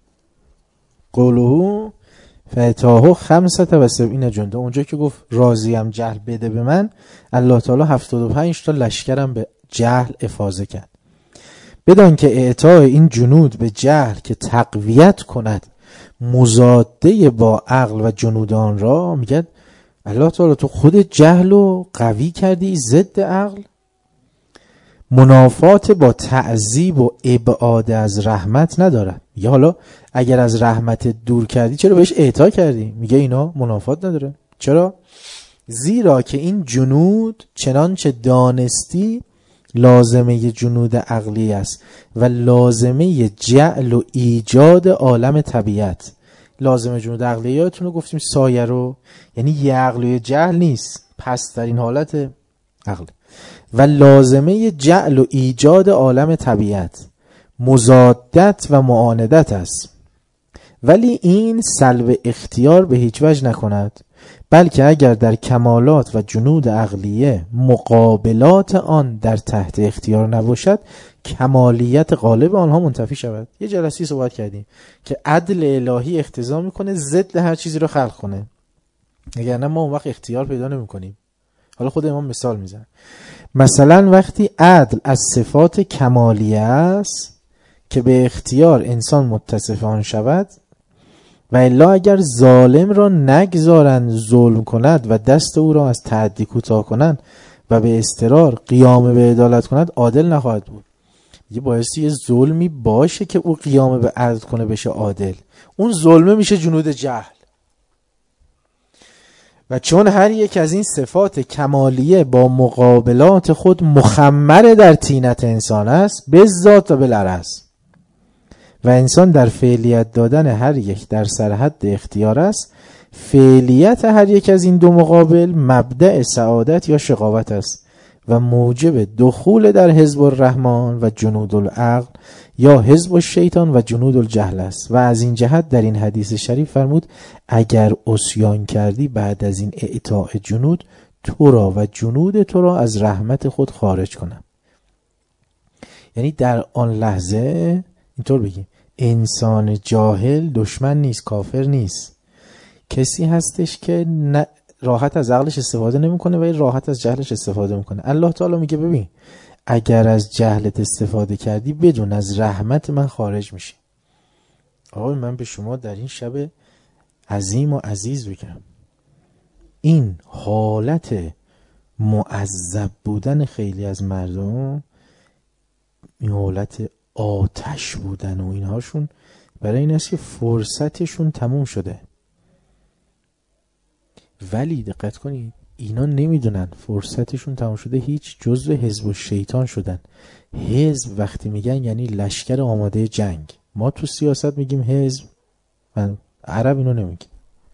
قوله فاتاه 75 جنده، اونجا که گفت راضیم جهل بده به من، الله تعالی 75 تا لشکرم به جهل افاضه کرد. بدان که اعطای این جنود به جهل که تقویت کند مضاده با عقل و جنود آن را، میگه الله تعالی تو خود جهل رو قوی کردی ضد عقل، منافات با تعذیب و ابعاد از رحمت ندارد. میگه حالا اگر از رحمت دور کردی چرا بهش اعطا کردی؟ میگه اینا منافات نداره. چرا؟ زیرا که این جنود چنانچه دانستی لازمه جنود عقلی است و لازمه جعل و ایجاد عالم طبیعت. لازمه جنود عقلی یادتونه گفتیم سایه رو، یعنی یه عقل و یه جهل نیست، پس در این حالت عقل و لازمه جعل و ایجاد عالم طبیعت مضادت و معاندت است. ولی این سلب اختیار به هیچ وجه نکند، بلکه اگر در کمالات و جنود عقلیه مقابلات آن در تحت اختیار نباشد کمالیت غالب آنها منتفی شود. یه جلسه صحبت کردیم که عدل الهی اقتضا میکنه ضد هر چیزی رو خلق کنه، اگر نه ما اون وقت اختیار پیدا نمی کنیم. حالا خود امام مثال میزن، مثلا وقتی عدل از صفات کمالیه است که به اختیار انسان متصف آن شود، و الا اگر ظالم را نگذارند ظلم کند و دست او را از تعدی کوتاه کنند و به اضطرار قیام به عدالت کند عادل نخواهد بود. یه بایستی یه ظلمی باشه که او قیام به عدل کنه بشه عادل، اون ظلمه میشه جنود جهل. و چون هر یک از این صفات کمالیه با مقابلات خود مخمر در طینت انسان است بالذات و بالعرض، و انسان در فعلیت دادن هر یک در سرحد اختیار است، فعلیت هر یک از این دو مقابل مبدأ سعادت یا شقاوت است و موجب دخول در حزب الرحمن و جنود العقل یا حزب الشیطان و جنود الجهل است. و از این جهت در این حدیث شریف فرمود اگر عصیان کردی بعد از این اعطاء جنود، تو را و جنود تو را از رحمت خود خارج کنم. یعنی در آن لحظه اینطور بگیم انسان جاهل دشمن نیست، کافر نیست، کسی هستش که راحت از عقلش استفاده نمیکنه و راحت از جهلش استفاده میکنه. الله تعالی میگه ببین اگر از جهلت استفاده کردی بدون از رحمت من خارج میشی. آقای من به شما در این شب عظیم و عزیز بگم، این حالت معذب بودن خیلی از مردم، این حالت آتش بودن و اینهاشون برای این است که فرصتشون تموم شده. ولی دقت کنید اینا نمیدونن فرصتشون تموم شده، هیچ جزو حزب الشیطان شدن. حزب وقتی میگن یعنی لشکر آماده جنگ. ما تو سیاست میگیم حزب، من عرب اینو نمیگیم.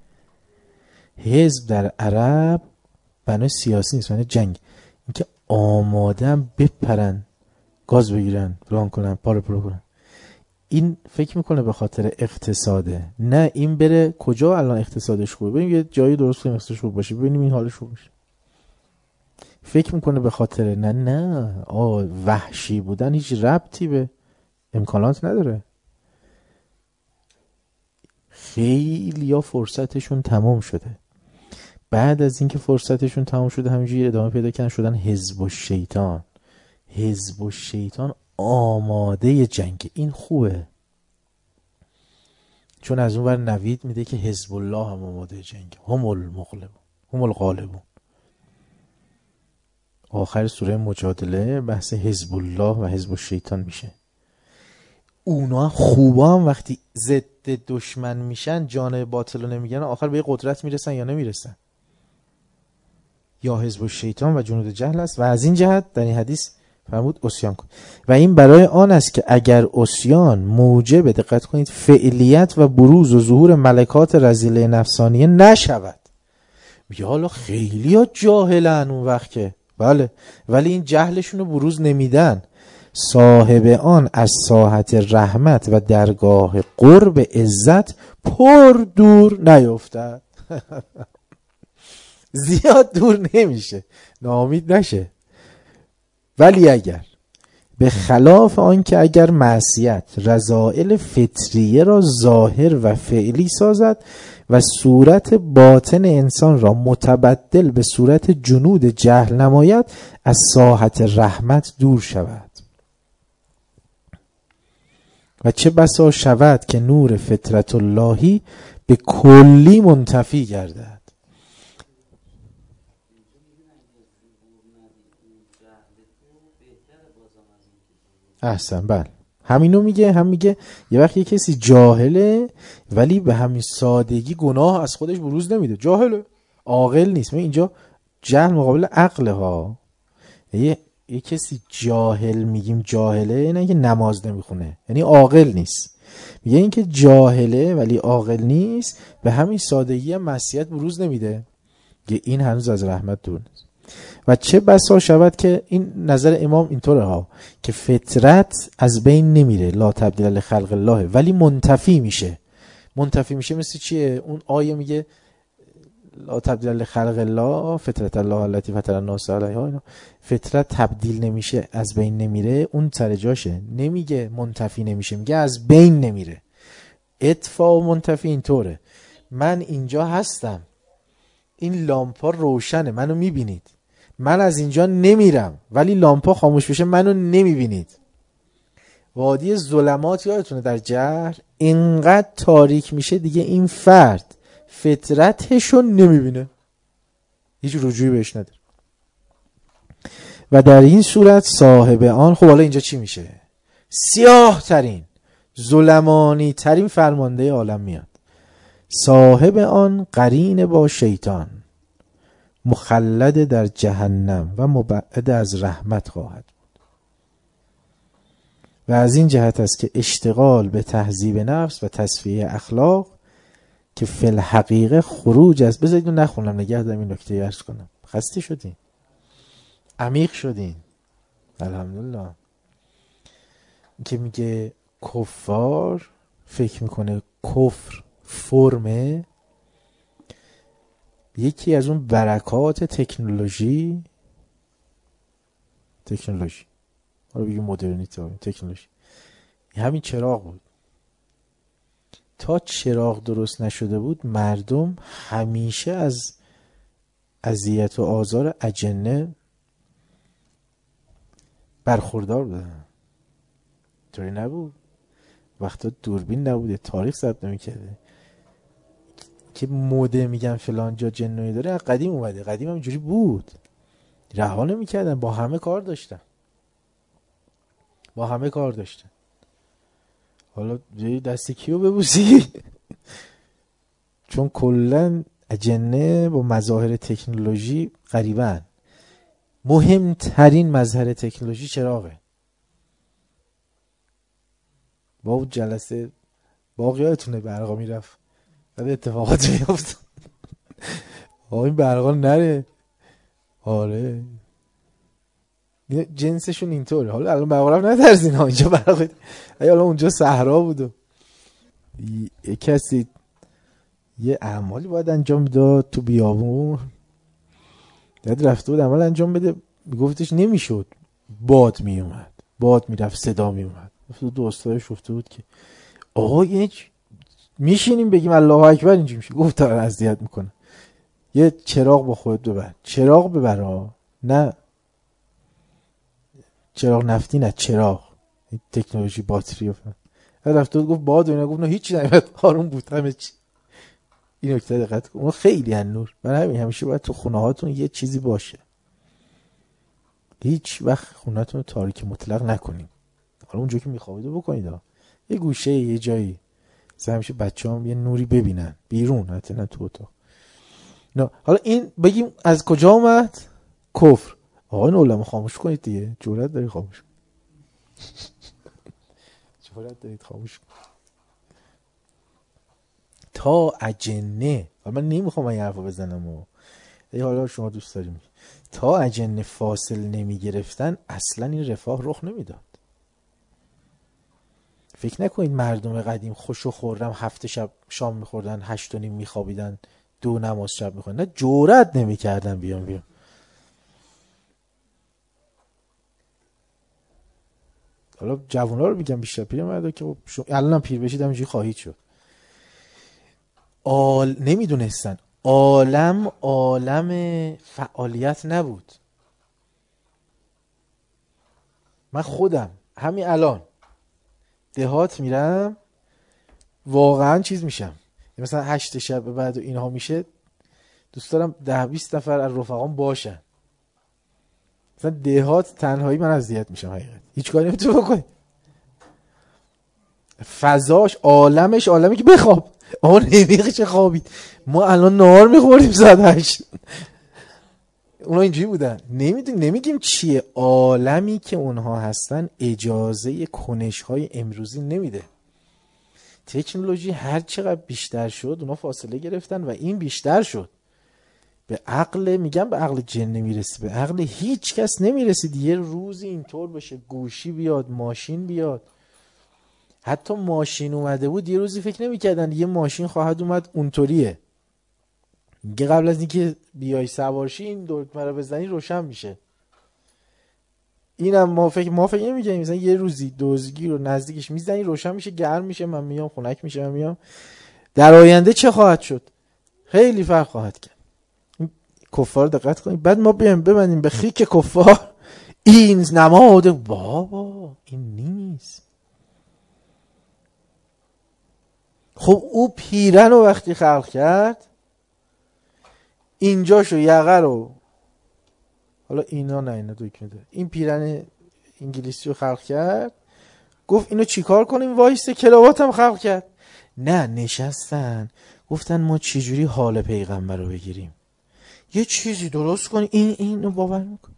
حزب در عرب بنای سیاسی نیست، بنای جنگ. اینکه آمادن بپرن، گاز بگیرن، فلان کنن، پارو کنن. این فکر میکنه به خاطر اقتصاده، نه این بره کجا الان اقتصادش خوبه، ببینیم یه جایی درست کنیم اقتصادش خوب باشه، ببینیم این حالش خوب باشه. فکر میکنه به خاطر نه وحشی بودن هیچ ربطی به امکانات نداره. خیلی یا فرصتشون تمام شده، بعد از اینکه فرصتشون تمام شده همینجوری ادامه پیدا کردن شدن حزب الشیطان. حزب الشیطان آماده جنگ. این خوبه چون از اون ور نوید میده که حزب الله هم آماده جنگ، هم المغلبون هم الغالبون. آخر سوره مجادله بحث حزب الله و حزب الشیطان میشه. اونا خوبا هم وقتی ضد دشمن میشن جانب باطل رو نمیگن، آخر به قدرت میرسن یا نمیرسن. یا حزب الشیطان و جنود جهل است. و از این جهت در این حدیث فرمود عصیان کن. و این برای آن است که اگر عصیان موجب، دقت کنید، فعلیت و بروز و ظهور ملکات رذیله نفسانیه نشود. میگه حالا خیلی ها جاهلن اون وقت که بله، ولی این جهلشون رو بروز نمیدن، صاحب آن از ساحت رحمت و درگاه قرب عزت پر دور نیفتد. زیاد دور نمیشه، ناامید نشه. ولی اگر به خلاف آن که اگر معصیت رذائل فطریه را ظاهر و فعلی سازد و صورت باطن انسان را متبدل به صورت جنود جهل نماید، از ساحت رحمت دور شود. و چه بسا شود که نور فطرت اللهی به کلی منتفی گردد. احسن، بله همینو میگه. هم میگه یه وقت یه کسی جاهله ولی به همین سادگی گناه از خودش بروز نمیده، جاهله، عاقل نیست. من اینجا جهل مقابل عقله ها. یه کسی جاهل میگیم جاهله، نه که نماز نمیخونه، یعنی عاقل نیست. میگه این که جاهله ولی عاقل نیست، به همین سادگی هم معصیت بروز نمیده، این هنوز از رحمت دور نیست. و چه بسا شود که این نظر امام اینطوره ها که فطرت از بین نمیره، لا تبدیل لخلق الله، ولی منتفی میشه. منتفی میشه مثل چیه؟ اون آیه میگه لا تبدیل لخلق الله فطرت الله التي فطر الناس علیها. فطرت تبدیل نمیشه، از بین نمیره، اون سر جاشه. نمیگه منتفی نمیشه، میگه از بین نمیره. اطفاء و منتفی اینطوره. من اینجا هستم، این لامپا روشنه، منو میبینید، من از اینجا نمیرم ولی لامپا خاموش بشه منو نمیبینید. وادی ظلمات یادتونه در جهل اینقدر تاریک میشه دیگه این فرد فطرتشو نمیبینه، هیچ رجوعی بهش نداره. و در این صورت صاحب آن، خب حالا اینجا چی میشه؟ سیاه ترین ظلمانی ترین فرمانده عالم میاد. صاحب آن قرین با شیطان، مخلد در جهنم و مبعد از رحمت خواهد بود. و از این جهت است که اشتغال به تهذیب نفس و تصفیه اخلاق که فی الحقیقه خروج از، بذارید نخونم، نگه دارم این نکته عرض کنم، خسته شدیم. عمیق شدین. الحمدلله. این که میگه کفار فکر میکنه کفر فرمه، یکی از اون برکات تکنولوژی حالا بگیم مدرنیته، تکنولوژی همین چراغ بود. تا چراغ درست نشده بود مردم همیشه از اذیت و آزار اجنه برخوردار بودن. طوری نبود. وقتا دوربین نبوده، تاریخ ثبت نمی‌کرده که موده میگن فلان جا جنونی داره. قدیم اومده، قدیم هم اینجوری بود، رها نمی‌کردن، با همه کار داشتن. حالا دست کیو ببوسی؟ چون کلن اجنه با مظاهر تکنولوژی قریبن. مهمترین مظهر تکنولوژی چراغه. با اون جلسه باقیاتونه برقا میرفت بعد اتفاقات میفت. این برقا نره. آره جنسشون اینطوره. حالا الان برقا رفت نترسین ها، اینجا برقا حالا اونجا صحرا بود. کسی یه اعمالی باید انجام میداد تو بیابون، داد رفته بود عمل انجام بده، میگفتش نمیشد، باد میومد، باد میرفت، صدا میومد. دو استاد شفته بود که آقا این میشینیم بگیم الله اکبر اینجوری میشه. گفت تا اذیت میکنه. یه چراغ با خودت ببر، چراغ ببر، نه چراغ نفتی، نه چراغ تکنولوژی باتری. رفته بود گفت باد و اینا، گفت نه هیچی نمیاد، آروم بود همه چی. این نکته دقت کن، اون خیلی نور. برای همین همیشه باید تو خونه هاتون یه چیزی باشه. هیچ وقت خونه‌تون رو تاریک مطلق نکنید. حالا اونجا که میخوابید بکنید یه گوشه یه جایی همیشه بچه‌ام یه نوری ببینن بیرون، حتی نه تو اتاق. نه حالا این بگیم از کجا اومد؟ کفر. آقا این علما خاموش کنید دیگه، جرأت دارید خاموش خاموش تا اجنه. حالا من نمیخوام این حرفو بزنم حالا شما دوست داریم. تا اجنه فاصل نمیگرفتن اصلا این رفاه رخ نمیداد. فکر نکنید مردم قدیم خوش و خورم 7 شب شام میخوردن، 8 و نیم میخوابیدن، 2 نماز شب میخوردن. نه جرئت نمیکردن بیان. حالا جوونا رو میگم بیشتر، پیرمردا که الانم پیر بشید همینجوری خواهید شد. نمیدونستن عالم فعالیت نبود. من خودم همین الان دهات میرم واقعا چیز میشم، مثلا 8 شب بعد و اینها میشه دوست دارم 10-20 نفر از رفقام باشن. مثلا دهات تنهایی من اذیت میشم حقیقت، هیچ کاری نمیتونی بکنی. فضاش عالمی که بخواب. نمیخه چه خوابید. ما الان نهار میخوریم ساعت 8. اونا اینجوری بودن. نمیگیم چیه. عالمی که اونها هستن اجازه کنش های امروزی نمیده. تکنولوژی هر چقدر بیشتر شد اونا فاصله گرفتن و این بیشتر شد. به عقل، میگم به عقل جن نمیرسید، به عقل هیچ کس نمیرسید یه روزی اینطور بشه گوشی بیاد، ماشین بیاد. حتی ماشین اومده بود یه روزی فکر نمی‌کردن یه ماشین خواهد اومد اونطوریه. میگه قبل از اینکه بیای سوارشی این دکمه رو بزنی روشن میشه. اینم ما فکر نمی‌کنیم مثلا یه روزی دوزگی رو نزدیکش میزنی روشن میشه، گرم میشه، من میام خنک میشه، من میام. در آینده چه خواهد شد؟ خیلی فرق خواهد کرد. کفار دقت کنید. بعد ما بیایم ببندیم به خیک کفار این نماد بابا این نیست. خب او پیرن رو وقتی خلق کرد اینجاشو یقه رو، حالا اینا دکمه ده، این پیرن انگلیسی رو خلق کرد، گفت اینو چیکار کنیم؟ وایسته کراوات هم خلق کرد. نه نشستن گفتن ما چجوری حال پیغمبر رو بگیریم، یه چیزی درست کنیم. اینو باور میکن.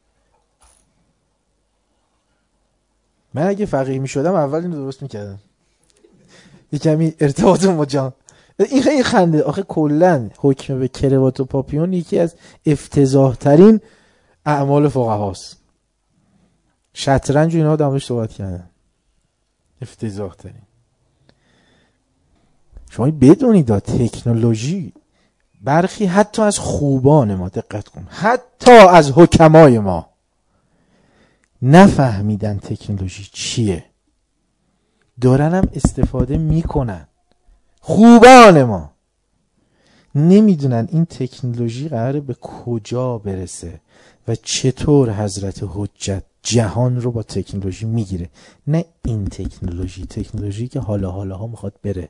من اگه فقیه میشدم اول اینو درست میکردم، یه کمی ارتباط مجان. این خیلی خنده. آخه کلن حکم به کروات و پاپیون یکی از افتضاح ترین اعمال فقهاست. شطرنج و اینا دمش صحبت کردن. افتضاح ترین. شما بدونید تکنولوژی برخی حتی از خوبان ما، دقت کن، حتی از حکمای ما نفهمیدن تکنولوژی چیه، دارن هم استفاده میکنن. خوبان ما نمیدونن این تکنولوژی قراره به کجا برسه و چطور حضرت حجت جهان رو با تکنولوژی میگیره. نه این تکنولوژی که حالا میخواد بره،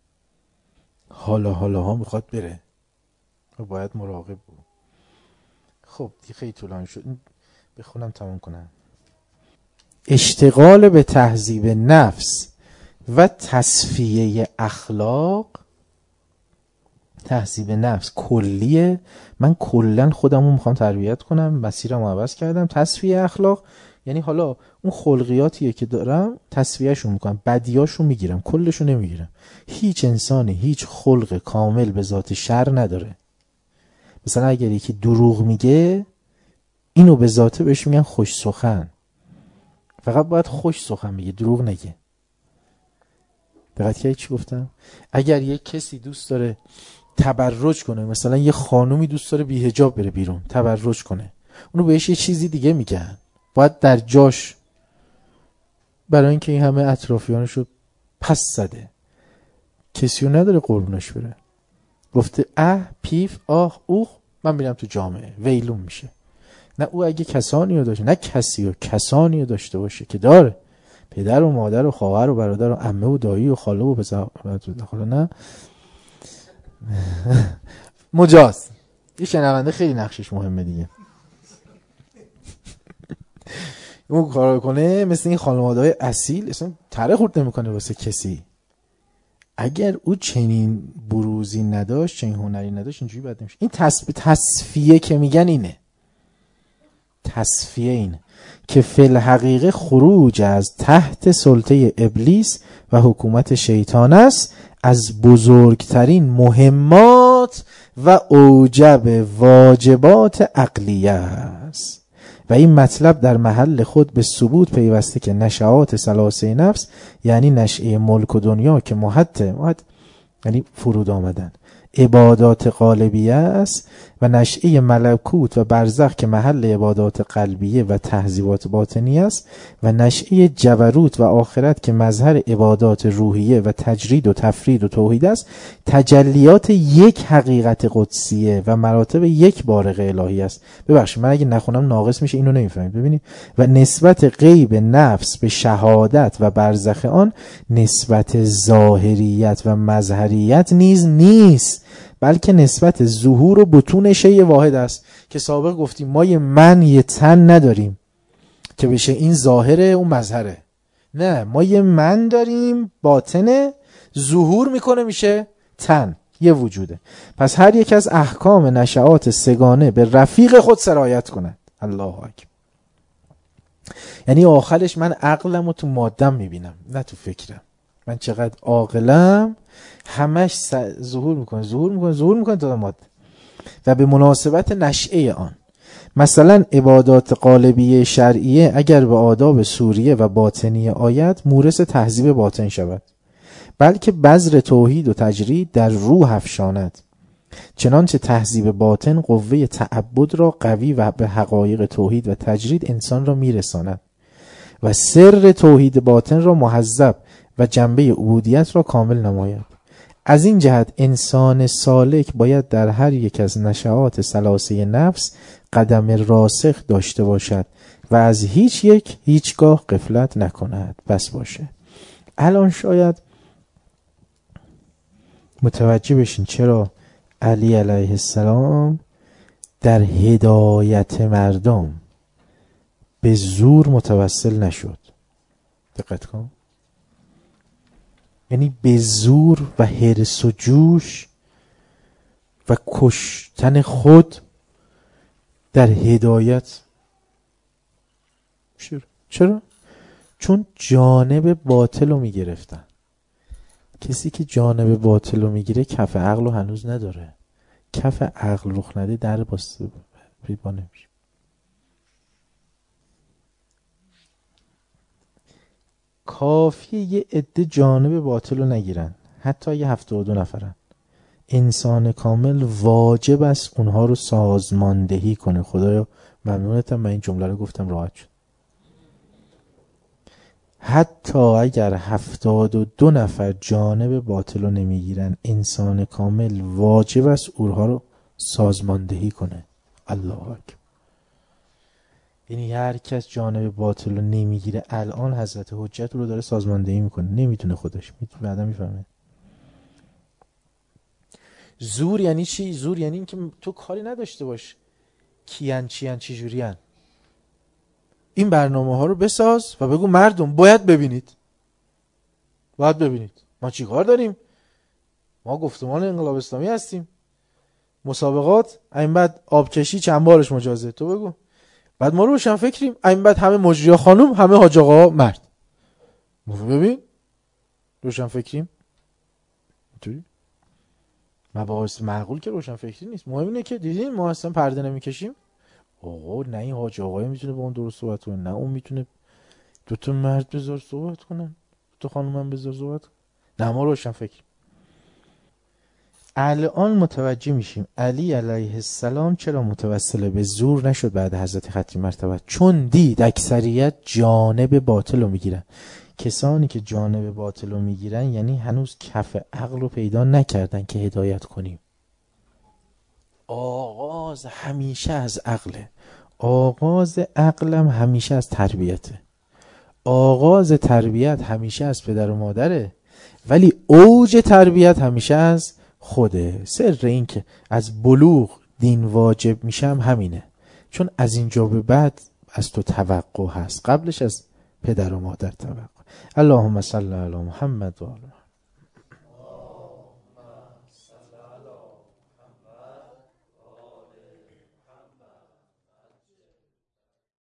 حالا میخواد بره و باید مراقب بود. خب دیگه خیلی طولانی شد، بخونم تمام کنم. اشتغال به تهذیب نفس و تصفیه اخلاق. تهذیب نفس کلیه، من کلن خودمو میخوام تربیت کنم، مسیرمو عوض کردم. تصفیه اخلاق یعنی حالا اون خلقیاتیه که دارم تصفیهشون میکنم، بدیاشو میگیرم، کلشو نمیگیرم. هیچ انسانی هیچ خلق کامل به ذات شر نداره. مثلا اگر یکی دروغ میگه، اینو به ذاته بهش میگن خوش سخن. فقط باید خوش سخن بگه، دروغ نگه. دقت کردی چی گفتم؟ اگر یک کسی دوست داره تبرج کنه، مثلا یه خانومی دوست داره بی حجاب بره بیرون تبرج کنه، اونو بهش یه چیزی دیگه میگن، باید در جاش، برای اینکه این همه اطرافیانشو پس زده، کسیو نداره قربونش بره، گفته پیف اوه من میرم تو جامعه، ویلون میشه. نه او اگه کسانی رو داشته، نه کسی و کسانی رو داشته باشه که داره، پدر و مادر و خواهر و برادر و عمه و دایی و خاله و پسر، نه مجاز. یه شنونده خیلی نقشش مهمه دیگه. اون کارو کنه مثل این خانواده‌های اصیل، اصلا تره خورد نمیکنه واسه کسی. اگر او چنین بروزی نداشت، چنین هنری نداشت، اینجوری بد نمیشه. این تصفیه که میگن اینه. تصفیه اینه که فی الحقیقه خروج از تحت سلطه ابلیس و حکومت شیطان است، از بزرگترین مهمات و اوجب واجبات عقلیه است. و این مطلب در محل خود به ثبوت پیوسته که نشعات ثلاثه نفس، یعنی نشعه ملک و دنیا که محت یعنی فرود آمدن، عبادات قالبیه است، و نشعه ملکوت و برزخ که محل عبادات قلبیه و تهذیبات باطنی است، و نشعه جبروت و آخرت که مظهر عبادات روحیه و تجرید و تفرید و توحید است، تجلیات یک حقیقت قدسیه و مراتب یک بارق الهی است. ببخشید من اگه نخونم ناقص میشه، اینو نمیفهمید. ببینید، و نسبت غیب نفس به شهادت و برزخ آن نسبت ظاهریت و مظهریت نیز نیست، بلکه نسبت ظهور و بطون شیء واحد است. که سابق گفتیم ما یه من یه تن نداریم که بشه این ظاهره اون مظهره. نه، ما یه من داریم باطنه، ظهور میکنه میشه تن، یه وجوده. پس هر یک از احکام نشعات سگانه به رفیق خود سرایت کند. الله اکبر. یعنی آخرش من عقلم رو تو مادم میبینم، نه تو فکرم. من چقدر عاقلم، همش ظهور میکنه تا ماده. و به مناسبت نشعه آن، مثلا عبادات قالبیه شرعیه اگر به آداب سوریه و باطنیه آید، مورث تهذیب باطن شود، بلکه بذر توحید و تجرید در روح افشاند. چنانچه تهذیب باطن قوه تعبد را قوی و به حقایق توحید و تجرید انسان را میرساند و سر توحید باطن را مهذب و جنبه عبودیت را کامل نماید. از این جهت انسان سالک باید در هر یک از نشعات ثلاثه نفس قدم راسخ داشته باشد و از هیچگاه غفلت نکند. بس باشه. الان شاید متوجه بشین چرا علی علیه السلام در هدایت مردم به زور متوسل نشد. دقت کن. یعنی به زور و حرص و جوش و کشتن خود در هدایت. چرا؟ چون جانب باطل رو میگرفتن. کسی که جانب باطل رو میگیره کف عقل رو هنوز نداره. کف عقل رخ نده در باسته پیدا نمیشه. کافیه یه عده جانب باطل رو نگیرن، حتی اگه 72 نفرن، انسان کامل واجب است اونها رو سازماندهی کنه. خدایا ممنونتم من این جمله رو گفتم راحت شد. حتی اگر 72 نفر جانب باطل رو نمیگیرن، انسان کامل واجب است اونها رو سازماندهی کنه. الله اکبر. یعنی هر کس جانب باطل رو نمیگیره، الان حضرت حجت رو داره سازماندهی میکنه، نمیتونه خودش، بعدا میفهمه. زور یعنی چی؟ زور یعنی این که تو کاری نداشته باش کیان چیان چی جورین. این برنامه ها رو بساز و بگو مردم باید ببینید، باید ببینید ما چی کار داریم، ما گفتمان انقلاب اسلامی هستیم، مسابقات این بعد آبکشی چند بارش مجازه، تو بگو. بعد ما روشن فکریم، این بعد همه مجری خانم همه حاج آقا مرد. ببین روشن فکریم اینطوری مباحث معقول که روشن فکری نیست. مهم اینه که دیدین ما اصلا پرده نمیکشیم. آقا نه این حاج آقای میتونه با اون درست صحبت کنه، نه اون میتونه دوتا مرد بذار صحبت کنن، دوتا خانم هم بذار صحبت کنن. نه ما روشن فکر. الان متوجه میشیم علی علیه السلام چرا متوسل به زور نشد بعد حضرت ختمی مرتبه، چون دید اکثریت جانب باطل رو میگیرن. کسانی که جانب باطل رو میگیرن یعنی هنوز کف عقل رو پیدا نکردن که هدایت کنیم. آغاز همیشه از عقله، آغاز عقلم همیشه از تربیته، آغاز تربیت همیشه از پدر و مادره، ولی اوج تربیت همیشه از خوده. سر این که از بلوغ دین واجب میشم همینه، چون از اینجا به بعد از تو توقع هست، قبلش از پدر و مادر توقع. اللهم صل علی محمد و آله.